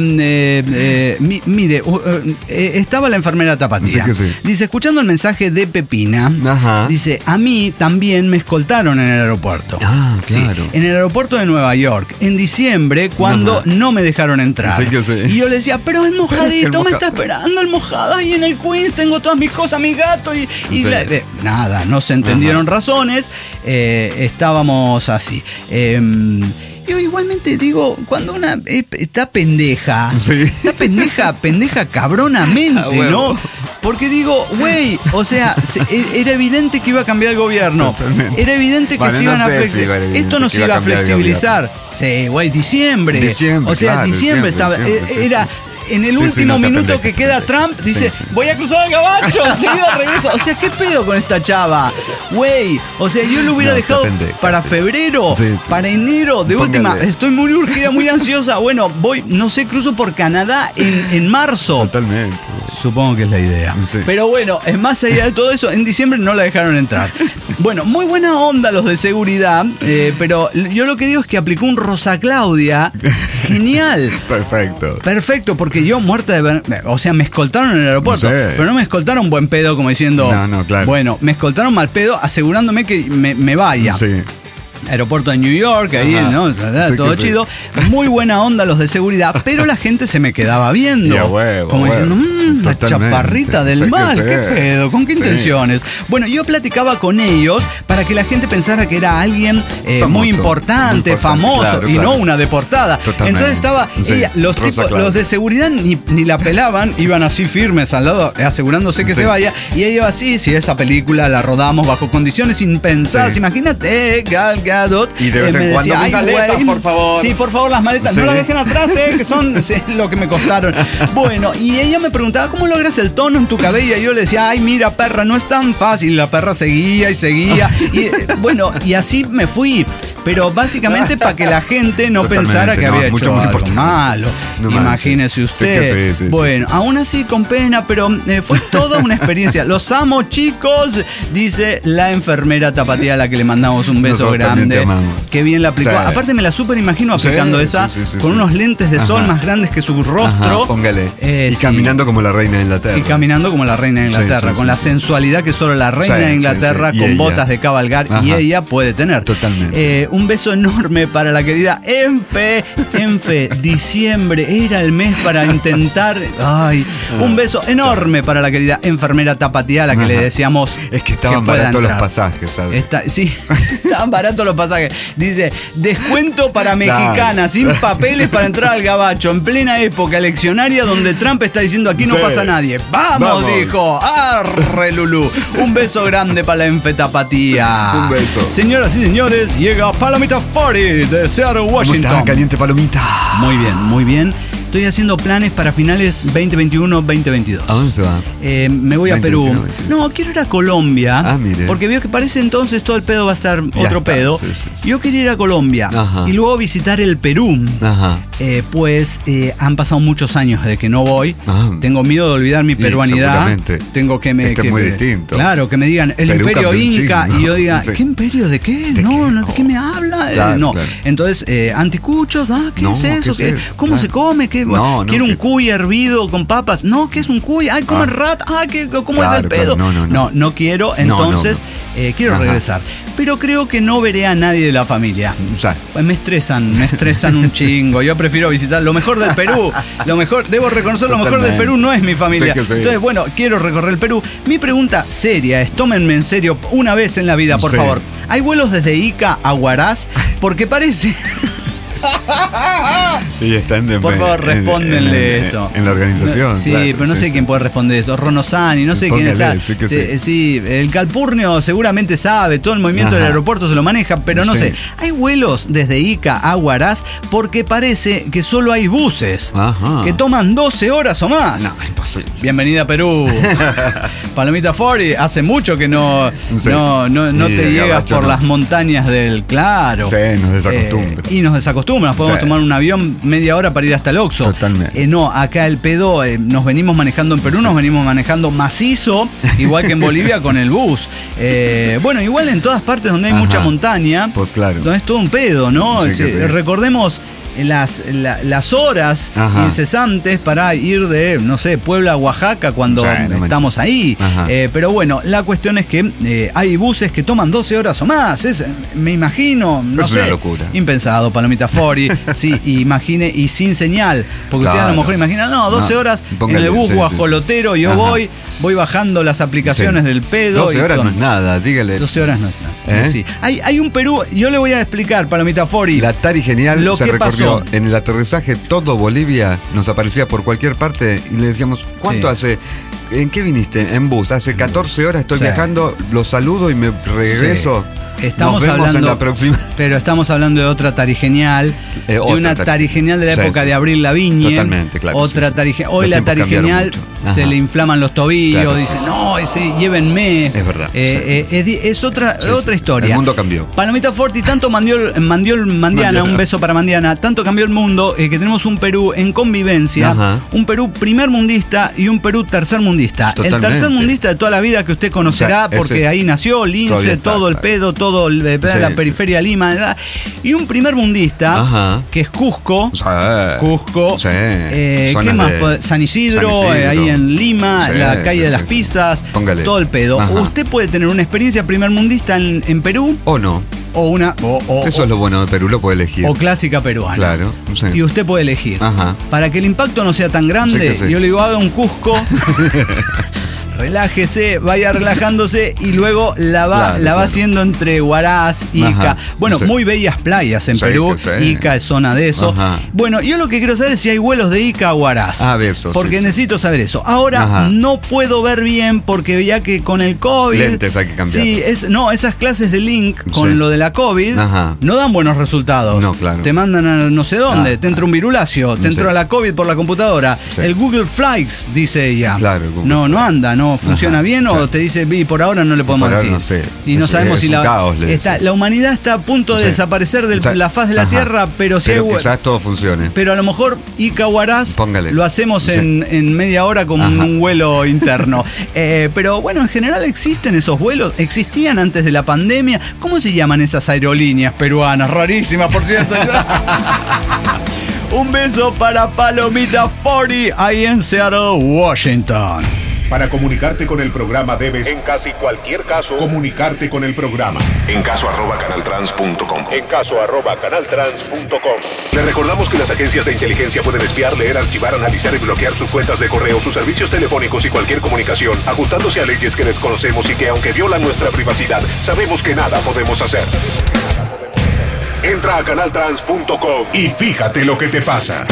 estaba la enfermera tapatía. Dice, escuchando el mensaje de Pepina, dice, a mí también me escoltaron en el aeropuerto. Claro. En el aeropuerto de Nueva York, en diciembre, cuando no me dejaron entrar. Y yo le decía, pero el mojadito me está esperando, el mojado, ahí en el Queens tengo todas mis cosas, mi gato nada, no se entendieron razones, estábamos así. Yo igualmente digo, cuando una está pendeja, está pendeja cabronamente, ¿no? Porque digo, güey, o sea, era evidente que iba a cambiar el gobierno. Totalmente. Era evidente que se iban a flexibilizar. Esto no se iba a flexibilizar. Sí, güey, diciembre. O sea, diciembre estaba. Era. En el último minuto que queda Trump, dice, voy a cruzar el gabacho, enseguida regreso. O sea, ¿qué pedo con esta chava? Güey, o sea, yo lo hubiera dejado para febrero, para enero, de última. Estoy muy urgida, muy ansiosa. Bueno, no sé, cruzo por Canadá en marzo. Totalmente. Supongo que es la idea. Pero bueno, es más allá de todo eso, en diciembre no la dejaron entrar. Bueno, muy buena onda los de seguridad, pero yo lo que digo es que aplicó un Rosa Claudia genial. Perfecto, porque yo muerta de ver, o sea, me escoltaron en el aeropuerto, pero no me escoltaron buen pedo como diciendo, bueno, me escoltaron mal pedo asegurándome que me vaya. Aeropuerto de New York, ahí, ¿no? Todo chido. Muy buena onda los de seguridad, pero la gente se me quedaba viendo. Como diciendo, la chaparrita del mal, ¿qué pedo? ¿Con qué intenciones? Bueno, yo platicaba con ellos para que la gente pensara que era alguien muy importante, famoso, y no una deportada. Entonces estaba ella, los de seguridad ni la pelaban, iban así firmes al lado, asegurándose que se vaya, y ella iba así, si esa película la rodamos bajo condiciones impensadas, imagínate, Gal Gadot. Y de vez en cuando, maletas, por favor. Sí, por favor, las maletas, no las dejen atrás, que son lo que me costaron. Bueno, y ella me preguntaba, ¿cómo logras el tono en tu cabello? Y yo le decía, ay, mira, perra, no es tan fácil. Y la perra seguía y seguía. Y bueno, y así me fui. Pero básicamente para que la gente no pensara que había hecho algo malo. Imagínese usted. Bueno, aún así con pena, pero fue toda una experiencia. Los amo, chicos, dice la enfermera tapatía a la que le mandamos un beso grande. Qué bien la aplicó. Aparte me la súper imagino aplicando esa con unos lentes de sol más grandes que su rostro. Póngale. Y caminando como la reina de Inglaterra. Y caminando como la reina de Inglaterra, con la sensualidad que solo la reina de Inglaterra con botas de cabalgar y ella puede tener. Totalmente. Un beso enorme para la querida Enfe. Diciembre era el mes para intentar. Ay, un beso enorme para la querida enfermera tapatía, a la que le decíamos. Es que estaban baratos los pasajes, ¿sabes? Sí, estaban baratos los pasajes. Dice, descuento para mexicanas, sin papeles para entrar al gabacho, en plena época eleccionaria donde Trump está diciendo aquí no pasa nadie. ¡Vamos! Dijo. ¡Arre, Lulú! Un beso grande para la enfetapatía. Un beso. Señoras y señores, llega Palomita 40 de Seattle, Washington. ¿Cómo está, caliente Palomita? Muy bien, muy bien. Estoy haciendo planes para finales 2021-2022. ¿A dónde se va? Me voy a Perú. No, quiero ir a Colombia. Ah, mire. Porque veo que parece entonces todo el pedo va a estar otro pedo. Sí. Yo quería ir a Colombia. Ajá. Y luego visitar el Perú. Ajá. Pues han pasado muchos años desde que no voy. Ajá. Tengo miedo de olvidar mi peruanidad. Seguramente. Tengo que me... Es muy distinto. Claro, que me digan el Perú imperio inca chino, y yo diga, sí. ¿qué imperio? ¿De qué? ¿De qué me habla? Claro, no. claro. Entonces, anticuchos, ¿qué es eso? ¿Qué es eso? ¿Cómo se come? ¿Qué? Quiero un cuy hervido con papas. No, ¿qué es un cuy? Ay, comen rat. ¿Cómo es el pedo? Claro, no quiero. Entonces, quiero regresar. Pero creo que no veré a nadie de la familia. O sea, pues me estresan un chingo. Yo prefiero visitar lo mejor del Perú. Debo reconocer, lo mejor del Perú no es mi familia. Sí que sí. Entonces, bueno, quiero recorrer el Perú. Mi pregunta seria es, tómenme en serio una vez en la vida, por favor. ¿Hay vuelos desde Ica a Huaraz? Porque parece... Y están por favor, respóndenle esto. En la organización. Sí, claro, pero no sé quién puede responder esto. Ronosani, no sé quién está. Sí, el Calpurnio seguramente sabe, todo el movimiento del aeropuerto se lo maneja, pero no sé. Hay vuelos desde Ica a Huaraz porque parece que solo hay buses que toman 12 horas o más. No, imposible. Bienvenida a Perú. Palomita 40, hace mucho que no te llegas por las montañas del... Claro. Sí, nos desacostumbra. Y nos desacostumbra. Podemos tomar un avión media hora para ir hasta el Oxxo. Totalmente. No, acá el pedo, nos venimos manejando en Perú, nos venimos manejando macizo, igual que en Bolivia con el bus. Bueno, igual en todas partes donde hay mucha montaña, pues claro. Donde es todo un pedo, ¿no? Sí. Recordemos las horas incesantes para ir de, no sé, Puebla a Oaxaca cuando estamos ahí. Pero bueno, la cuestión es que hay buses que toman 12 horas o más. Me imagino, no sé. Es una locura. Impensado, Palomita 40. Sí, imagine, y sin señal. Porque usted a lo mejor imagina, 12 horas en el bus guajolotero, yo voy bajando las aplicaciones del pedo. 12 horas no es nada, dígale. 12 horas no es nada. Sí. Hay un Perú, yo le voy a explicar, Palomita 40. La Tari Genial lo se que recorrió pasó. En el aterrizaje, todo Bolivia nos aparecía por cualquier parte y le decíamos, ¿cuánto hace? ¿En qué viniste? En bus. Hace 14 horas estoy viajando, lo saludo y me regreso. Nos vemos en la próxima. Pero estamos hablando de otra Tarigenial, de una Tarigenial de la época de Abril Lavigne. Totalmente, claro. Otra Tarigenial. Hoy la Tarigenial se le inflaman los tobillos, dice, llévenme. Es verdad. Es otra historia. El mundo cambió. Palomita 40, tanto Mandiana, un beso para Mandiana, tanto cambió el mundo que tenemos un Perú en convivencia, un Perú primer mundista y un Perú tercer mundista. Totalmente. El tercer mundista de toda la vida que usted conocerá, porque ahí nació Lince, todo el pedo, todo la periferia de Lima, y un primer mundista que es Cusco. ¿Qué más? San Isidro, ahí en Lima, la calle de las pizzas, todo el pedo. Usted puede tener una experiencia primer mundista en Perú o no. Eso es lo bueno de Perú, lo puede elegir. O clásica peruana. Claro. Y usted puede elegir. Para que el impacto no sea tan grande, yo le digo, haga un Cusco. Relájese, vaya relajándose y luego la va haciendo entre Huaraz, Ica. Bueno, muy bellas playas en Perú. Ica es zona de eso. Bueno, yo lo que quiero saber es si hay vuelos de Ica a Huaraz. Porque necesito saber eso. Ahora no puedo ver bien porque ya que con el COVID. Lentes hay que cambiar. Sí, esas clases de Link con lo de la COVID no dan buenos resultados. No, claro. Te mandan a no sé dónde, te entra un virulacio, te entra la COVID por la computadora. El Google Flights, dice ella. Claro, no anda, no funciona bien o te dice, por ahora no le podemos decir. No sé. Y no sabemos si la humanidad está a punto de desaparecer de la faz de la Tierra, pero quizás todo funcione. Pero a lo mejor Ica Huaraz lo hacemos en media hora con un vuelo interno. Pero bueno, en general existen esos vuelos, existían antes de la pandemia. ¿Cómo se llaman esas aerolíneas peruanas? Rarísimas, por cierto. Un beso para Palomita 40 ahí en Seattle, Washington. Para comunicarte con el programa debes, en casi cualquier caso, comunicarte con el programa. En caso @canaltrans.com. En caso @canaltrans.com. Le recordamos que las agencias de inteligencia pueden espiar, leer, archivar, analizar y bloquear sus cuentas de correo, sus servicios telefónicos y cualquier comunicación, ajustándose a leyes que desconocemos y que, aunque violan nuestra privacidad, sabemos que nada podemos hacer. Entra a canaltrans.com y fíjate lo que te pasa.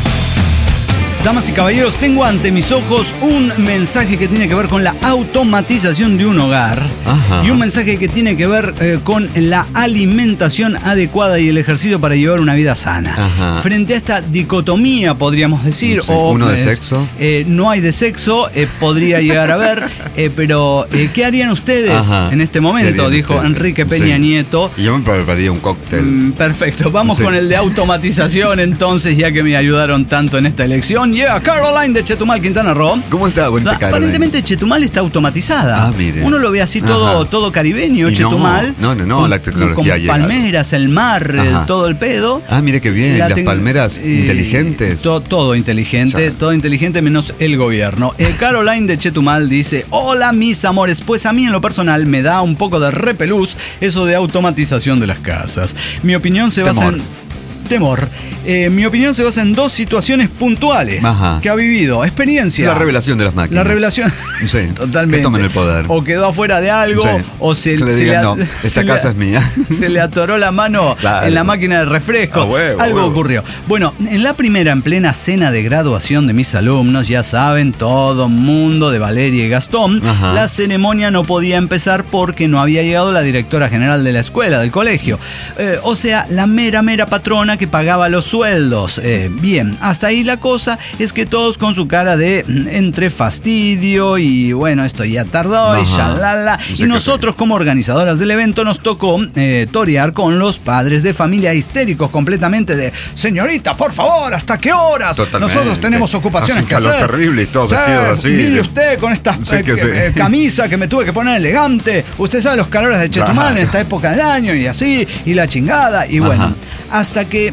Damas y caballeros, tengo ante mis ojos un mensaje que tiene que ver con la automatización de un hogar. Ajá. Y un mensaje que tiene que ver con la alimentación adecuada y el ejercicio para llevar una vida sana. Ajá. Frente a esta dicotomía, podríamos decir, sí, uno de sexo. No hay de sexo, podría llegar a haber, pero ¿qué harían ustedes en este momento? Dijo Enrique Peña Nieto. Y yo me prepararía un cóctel. Perfecto, vamos con el de automatización entonces, ya que me ayudaron tanto en esta elección. Llega Caroline de Chetumal, Quintana Roo. ¿Cómo está? Aparentemente Chetumal está automatizada. Mire. Uno lo ve así todo caribeño, y Chetumal. No, la tecnología con palmeras, el mar, todo el pedo. Mire qué bien, las palmeras inteligentes. Todo inteligente menos el gobierno. Caroline de Chetumal dice: hola mis amores, pues a mí en lo personal me da un poco de repelús eso de automatización de las casas. Mi opinión se basa en... Temor. Mi opinión se basa en dos situaciones puntuales que ha vivido. Experiencia. La revelación de las máquinas. La revelación. Sí. Totalmente. Que tomen el poder. O quedó afuera de algo, o se le digan, no, esta casa es mía. Se le atoró la mano en la máquina de refresco. Algo ocurrió. Bueno, en la primera, en plena cena de graduación de mis alumnos, ya saben, todo mundo de Valeria y Gastón, la ceremonia no podía empezar porque no había llegado la directora general de la escuela, del colegio. O sea, la mera patrona que pagaba los sueldos. Bien, hasta ahí la cosa es que todos con su cara de entre fastidio y bueno, esto ya tardó y shalala. Y nosotros como organizadoras del evento nos tocó torear con los padres de familia histéricos completamente de: señorita, por favor, ¿hasta qué horas? Totalmente. Nosotros tenemos ocupaciones que hacer. Terrible y todos vestidos así. Mire usted con esta camisa que me tuve que poner elegante. Usted sabe los calores de Chetumal en esta época del año y así, y la chingada. Y bueno, hasta que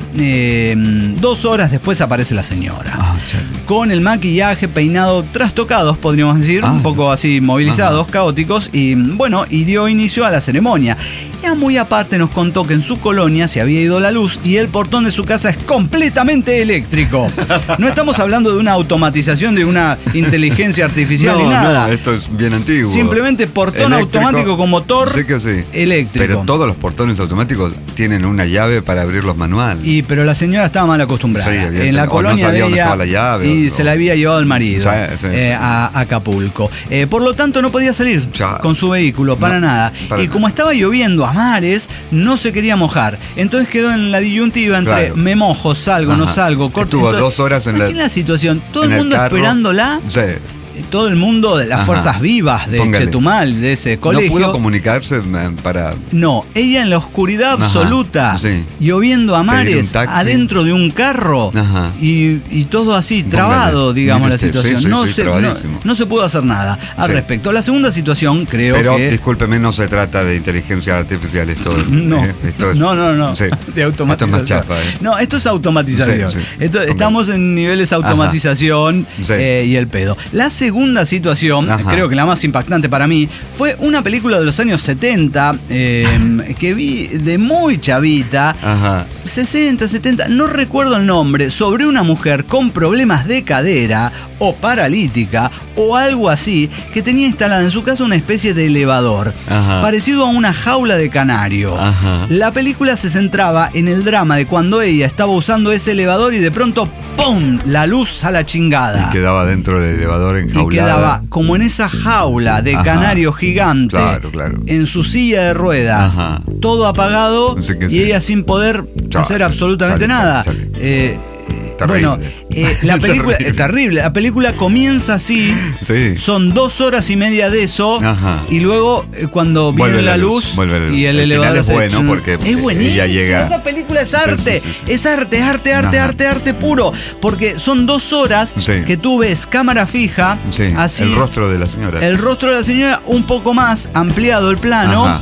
2 horas después aparece la señora. Con el maquillaje, peinado, trastocados, podríamos decir, un poco así movilizados, caóticos, y bueno, y dio inicio a la ceremonia. Ya muy aparte nos contó que en su colonia se había ido la luz y el portón de su casa es completamente eléctrico. No estamos hablando de una automatización, de una inteligencia artificial ni nada. No, esto es bien antiguo. Simplemente portón eléctrico, automático con motor eléctrico. Pero todos los portones automáticos tienen una llave para abrirlos manual. Pero la señora estaba mal acostumbrada. En la colonia de ella la llave, y se la había llevado el marido a Acapulco. Por lo tanto no podía salir con su vehículo para nada. Y como estaba lloviendo a mares, no se quería mojar. Entonces quedó en la disyuntiva entre me mojo, salgo, no salgo. Estuvo 2 horas en la situación. Todo el mundo esperándola. Todo el mundo de las fuerzas vivas de Chetumal, de ese colegio. ¿No pudo comunicarse para...? No, ella en la oscuridad absoluta, lloviendo a mares, adentro de un carro, y todo así, trabado, digamos, la situación. No se pudo hacer nada al respecto. La segunda situación, creo que... Pero, discúlpeme, no se trata de inteligencia artificial, esto es... No, sí. De automatización. Esto es más chafa. No, esto es automatización. Estamos en niveles automatización y el pedo. La segunda situación, creo que la más impactante para mí, fue una película de los años 70 que vi de muy chavita, 60, 70, no recuerdo el nombre, sobre una mujer con problemas de cadera o paralítica o algo así, que tenía instalada en su casa una especie de elevador, parecido a una jaula de canario. La película se centraba en el drama de cuando ella estaba usando ese elevador y de pronto ¡pum! La luz a la chingada. Y quedaba dentro del elevador enjaulada. Y quedaba como en esa jaula de canario gigante, en su silla de ruedas, todo apagado, y ella sin poder hacer absolutamente nada. Bueno, la película es terrible. La película comienza así. Son 2 horas y media de eso. Y luego cuando viene la luz y el elevador es bueno porque es buenísimo. Ella llega. Esa película es arte. Es arte puro. Porque son 2 horas que tú ves cámara fija. Así, el rostro de la señora. El rostro de la señora un poco más ampliado el plano.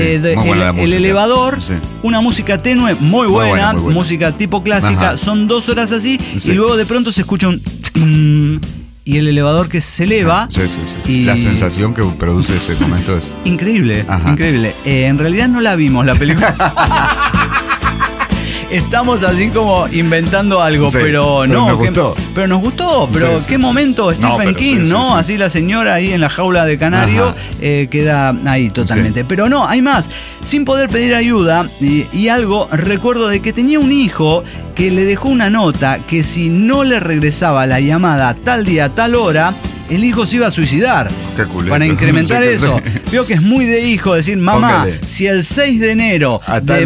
El elevador. Una música tenue, muy buena. Música tipo clásica. Son 2 horas así. Y luego de pronto se escucha un... y el elevador que se eleva. Sí. Y la sensación que produce ese momento es increíble, increíble. En realidad no la vimos la película. Estamos así como inventando algo, pero no. Pero nos gustó. Pero qué momento Stephen King, ¿no? Así la señora ahí en la jaula de canario queda ahí totalmente. Pero no, hay más. Sin poder pedir ayuda y algo, recuerdo de que tenía un hijo que le dejó una nota que si no le regresaba la llamada tal día, tal hora, el hijo se iba a suicidar. Qué culero. Para incrementar eso. Veo que es muy de hijo decir, mamá, si el 6 de enero de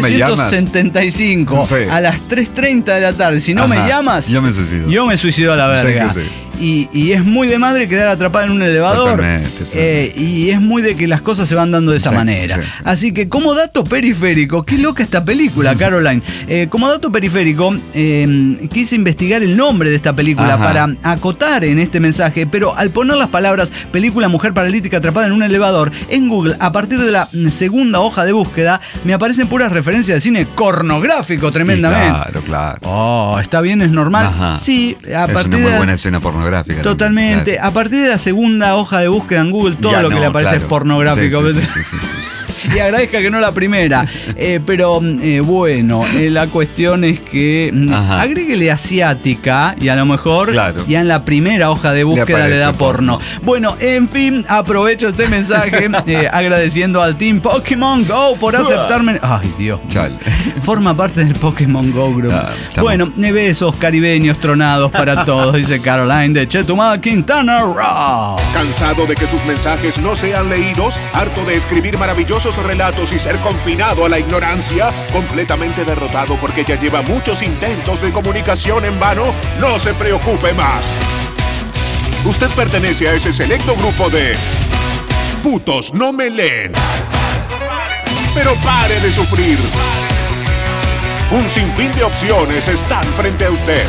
1975 a las 3:30 de la tarde, si no me llamas, yo me suicido a la verga. Y es muy de madre quedar atrapada en un elevador. Totalmente. Y es muy de que las cosas se van dando de esa manera. Así que como dato periférico, qué loca esta película, Caroline. Como dato periférico, quise investigar el nombre de esta película para acotar en este mensaje, pero al poner las palabras película mujer paralítica atrapada en un elevador en Google, a partir de la segunda hoja de búsqueda, me aparecen puras referencias de cine pornográfico tremendamente. Claro. Oh, ¿está bien? ¿Es normal? Sí, a partir es una muy buena escena pornográfica. Totalmente. Claro. A partir de la segunda hoja de búsqueda en Google, todo lo que le aparece es pornográfico. Sí. Y agradezca que no la primera. Pero bueno, la cuestión es que agréguele asiática y a lo mejor ya en la primera hoja de búsqueda le da porno. Bueno, en fin, aprovecho este mensaje agradeciendo al Team Pokémon Go por aceptarme. Ay, Dios. Forma parte del Pokémon Go Group. Bueno, besos caribeños tronados para todos, dice Caroline de Chetumal, Quintana Roo. ¿Cansado de que sus mensajes no sean leídos? ¿Harto de escribir maravillosos relatos y ser confinado a la ignorancia? ¿Completamente derrotado porque ya lleva muchos intentos de comunicación en vano? No se preocupe más. Usted pertenece a ese selecto grupo de putos no me leen. Pero pare de sufrir. Un sinfín de opciones están frente a usted.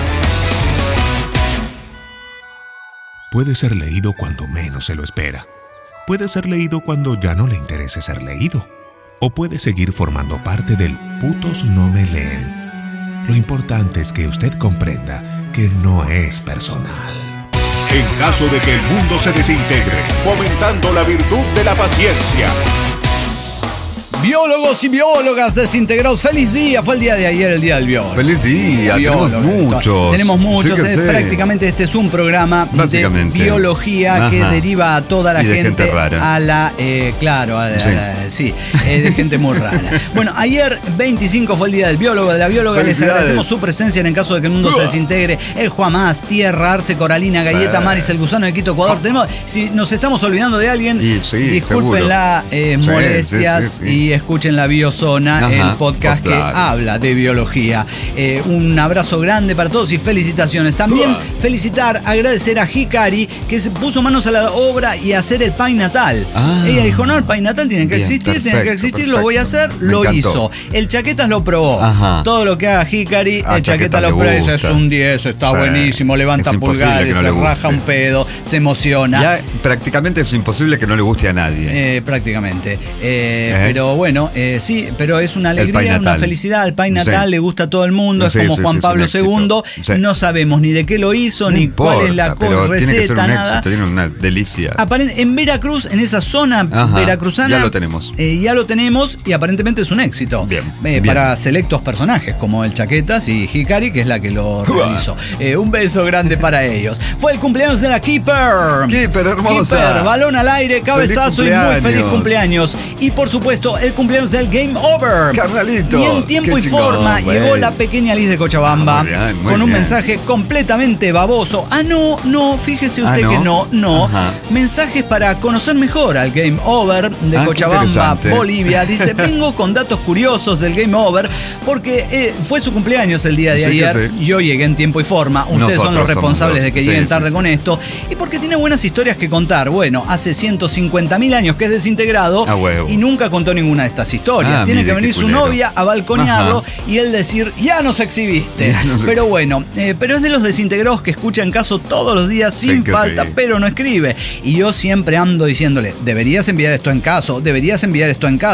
Puede ser leído cuando menos se lo espera. Puede ser leído cuando ya no le interese ser leído. O puede seguir formando parte del putos no me leen. Lo importante es que usted comprenda que no es personal. En caso de que el mundo se desintegre, fomentando la virtud de la paciencia. Biólogos y biólogas desintegrados, feliz día. Fue el día de ayer, el día del biólogo. Feliz día, tenemos muchos. Sí, prácticamente este es un programa de biología que deriva a toda la gente a la, de gente muy rara. Bueno, ayer 25 fue el día del biólogo, de la bióloga. Les agradecemos su presencia en caso de que el mundo se desintegre. El Juamás, Tierra, Arce, Coralina, Galleta, Maris, el gusano de Quito, Ecuador. Si nos estamos olvidando de alguien, disculpen las molestias y escuchen la Biozona, el podcast que habla de biología. Un abrazo grande para todos y felicitaciones. También agradecer a Hikari, que se puso manos a la obra y a hacer el Pai Natal. Ella dijo, no, el Pai Natal tiene que existir, lo voy a hacer, lo hizo. El Chaquetas lo probó. Todo lo que haga Hikari, el Chaquetas lo probó. Es un 10, está buenísimo, levanta pulgares, se raja un pedo, se emociona. Ya prácticamente es imposible que no le guste a nadie. Prácticamente. Pero bueno, sí, pero es una alegría, una felicidad. El Pai Natal le gusta a todo el mundo, es como Juan Pablo II. No sabemos ni de qué lo hizo, ni cuál es la receta, tiene que ser un nada. Éxito, tiene una delicia. En Veracruz, en esa zona veracruzana, ya lo tenemos. Y aparentemente es un éxito. Bien. Para selectos personajes como el Chaquetas y Hikari, que es la que lo realizó. Un beso grande para ellos. Fue el cumpleaños de la Keeper. Keeper, hermosa. Keeper, balón al aire, cabezazo y muy feliz cumpleaños. Y por supuesto, el cumpleaños del Game Over. Carnalito. Y en tiempo y forma llegó la pequeña Liz de Cochabamba con un mensaje completamente baboso. No, fíjese usted que no. Mensajes para conocer mejor al Game Over de Cochabamba, Bolivia. Dice, vengo con datos curiosos del Game Over porque fue su cumpleaños el día de ayer. Yo llegué en tiempo y forma. Ustedes son los responsables de que lleguen tarde con esto. Y porque tiene buenas historias que contar. Bueno, hace 150.000 años que es desintegrado y nunca contó ninguna de estas historias. Tiene que venir su novia a balconearlo y él decir, ya nos exhibiste. Pero bueno, pero es de los desintegrados que escuchan caso todos los días sin falta, pero no escribe. Y yo siempre ando diciéndole, deberías enviar esto en caso.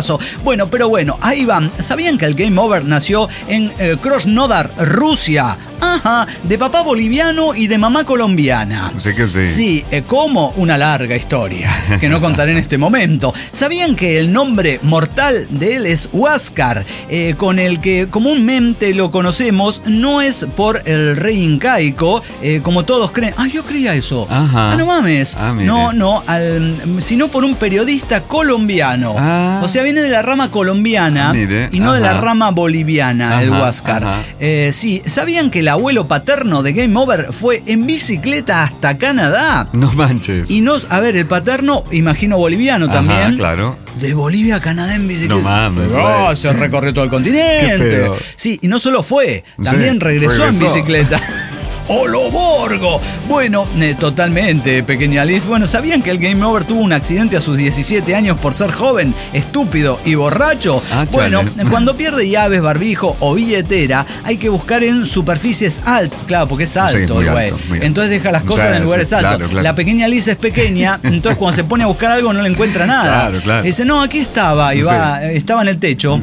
Bueno, pero bueno, ahí van. ¿Sabían que el Game Over nació en Krasnodar, Rusia? Ajá, de papá boliviano y de mamá colombiana. Sé que sí. Sí, como una larga historia, que no contaré en este momento. ¿Sabían que el nombre mortal de él es Huáscar? Con el que comúnmente lo conocemos, no es por el rey incaico, como todos creen. Ah, yo creía eso. Ajá. Ah, no mames. No, sino por un periodista colombiano. O sea, viene de la rama colombiana y no de la rama boliviana, el Huáscar. Sí, ¿sabían que el abuelo paterno de Game Over fue en bicicleta hasta Canadá? No manches. Y no, a ver, el paterno, imagino boliviano también. Claro. De Bolivia a Canadá en bicicleta. No mames. Se recorrió todo el continente. Sí, y no solo fue, también regresó en bicicleta. ¡Oloborgo! Bueno, totalmente, pequeña Liz. Bueno, ¿sabían que el Game Over tuvo un accidente a sus 17 años por ser joven, estúpido y borracho? Bueno, cuando pierde llaves, barbijo o billetera, hay que buscar en superficies altas. Claro, porque es alto, güey. Entonces deja las cosas en lugares altos. Claro. La pequeña Liz es pequeña, entonces cuando se pone a buscar algo no le encuentra nada. Claro. Dice, no, aquí estaba. Y estaba en el techo.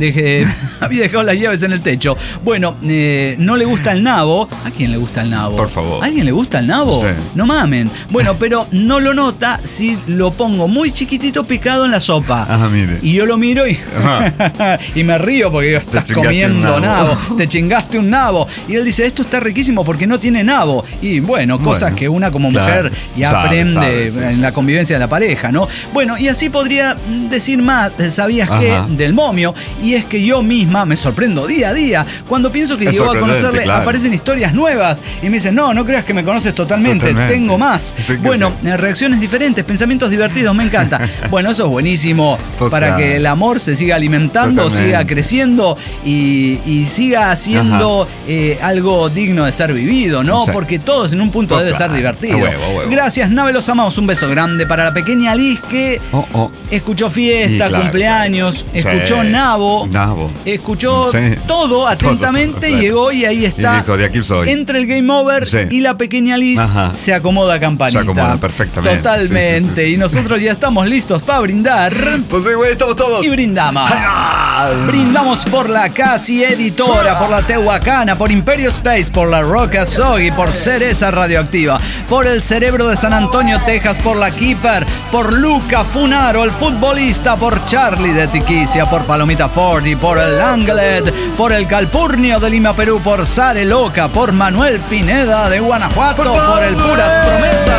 Había dejado las llaves en el techo. Bueno, no le gusta el nabo. ¿A quién le gusta el nabo? Por favor. ¿A alguien le gusta el nabo? Sí. No mamen. Bueno, pero no lo nota si lo pongo muy chiquitito picado en la sopa. Ajá, mire. Y yo lo miro y me río porque digo, estás comiendo nabo. Te chingaste un nabo. Y él dice, esto está riquísimo porque no tiene nabo. Y bueno, cosas que una como mujer ya aprende en la convivencia de la pareja, ¿no? Bueno, y así podría decir más, ¿sabías qué? Del momio. Y es que yo misma me sorprendo día a día. Cuando pienso que llegó a conocerle, aparecen historias nuevas. Y me dicen, no creas que me conoces totalmente. Tengo más. Bueno, reacciones diferentes, pensamientos divertidos, me encanta. Bueno, eso es buenísimo para que el amor se siga alimentando, siga creciendo y siga siendo algo digno de ser vivido, ¿no? Porque todos en un punto debe ser divertido. Gracias, Nave, los amamos. Un beso grande para la pequeña Liz que escuchó fiesta, cumpleaños, escuchó Nabo, escuchó todo atentamente, llegó y ahí está. Y dijo, de aquí soy. Entre el Game Over y la pequeña Liz se acomoda campanita. Se acomoda perfectamente. Totalmente. Y nosotros ya estamos listos para brindar. Pues sí, güey, estamos todos. Y brindamos. Brindamos por la Casi Editora, por la Tehuacana, por Imperio Space, por la Roca Soggy, por Cereza Radioactiva, por el Cerebro de San Antonio, Texas, por la Keeper, por Luca Funaro, el futbolista, por Charlie de Tiquicia, por Palomita Forti, por el Anglet, por el Calpurnio de Lima, Perú, por Sare Loca, por Manuel Pineda de Guanajuato, por el Puras Promesas.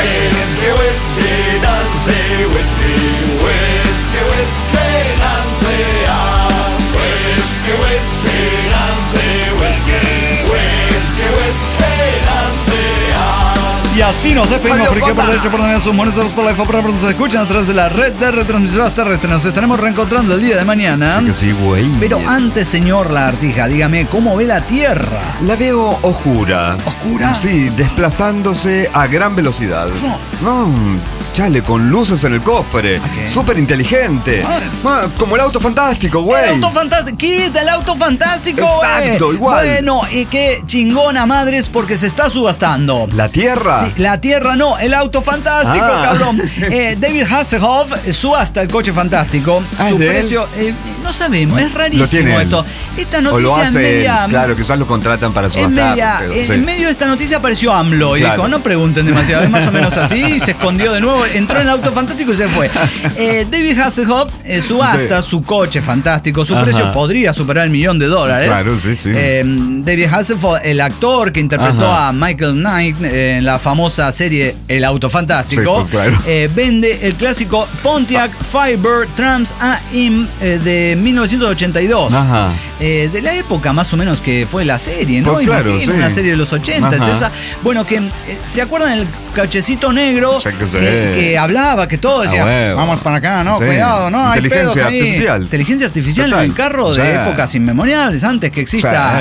Y así nos despedimos, porque por derecho, por también sus monitores, por la IFA, por nos escuchan a través de la red de retransmisoras terrestres. Nos estaremos reencontrando el día de mañana. Sí que sí, güey. Pero antes, señor Lagartija, dígame, ¿cómo ve la Tierra? La veo oscura. ¿Oscura? Sí, desplazándose a gran velocidad. Chale, con luces en el cofre. Súper inteligente. Como el auto fantástico, güey. El auto fantástico. Quita el auto fantástico, güey. Exacto, igual. Bueno, y qué chingona madres porque se está subastando. ¿La Tierra? Sí, la Tierra no, el auto fantástico, cabrón. David Hasselhoff subasta el coche fantástico. Su precio, no sabemos, es rarísimo esto. Esta noticia es media. Claro, quizás lo contratan para subastar. En medio de esta noticia apareció AMLO y dijo, no pregunten demasiado, es más o menos así, y se escondió de nuevo, entró en el auto fantástico y se fue. David Hasselhoff subasta su coche fantástico, su precio podría superar $1.000.000. Claro, sí. David Hasselhoff, el actor que interpretó a Michael Knight en la famosa serie El Auto Fantástico, vende el clásico Pontiac Firebird Trans AM de 1982. De la época más o menos que fue la serie, ¿no? Pues claro, una serie de los 80. Esa, bueno, que ¿se acuerdan el cochecito negro que hablaba, que todo decía, vamos para acá, no, cuidado, no, hay pedos ahí. Inteligencia artificial en el carro de épocas inmemorables, antes que exista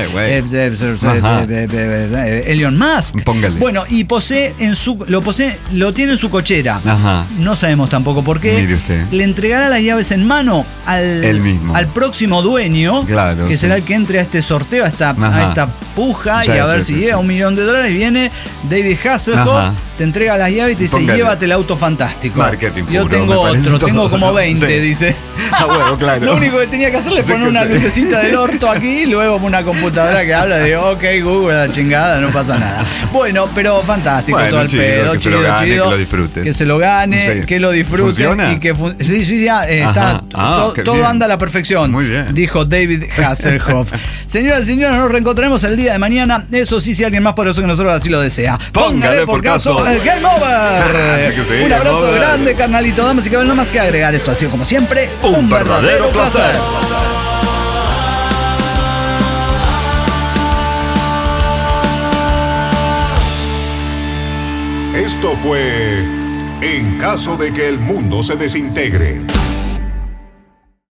Elon Musk. Póngale. Bueno, y lo tiene en su cochera. No sabemos tampoco por qué. Mire usted. Le entregará las llaves en mano al próximo dueño, que será el que entre a este sorteo, a esta puja, y a ver si llega a $1.000.000. Viene David Hasselhoff, te entrega las llaves y te dice, llévate el auto fantástico. Marketing yo puro, tengo otro, tengo como 20, dice. Bueno, claro. Lo único que tenía que hacer es poner una lucecita del orto aquí y luego una computadora que habla de ok, Google, la chingada, no pasa nada. Bueno, pero fantástico, todo el pedo, chido, que lo disfrute. Que se lo gane, que lo disfrute. ¿Funciona? Y que sí, ya está. Todo anda a la perfección. Muy bien. Dijo David Hasselhoff. Señoras y señores, nos reencontraremos el día de mañana. Eso sí, si alguien más poderoso que nosotros así lo desea. Póngale por caso el Game Over. Sí, un abrazo grande, carnalito. Damas y caballeros, no más que agregar. Esto ha sido, como siempre, un verdadero placer. Esto fue En caso de que el mundo se desintegre.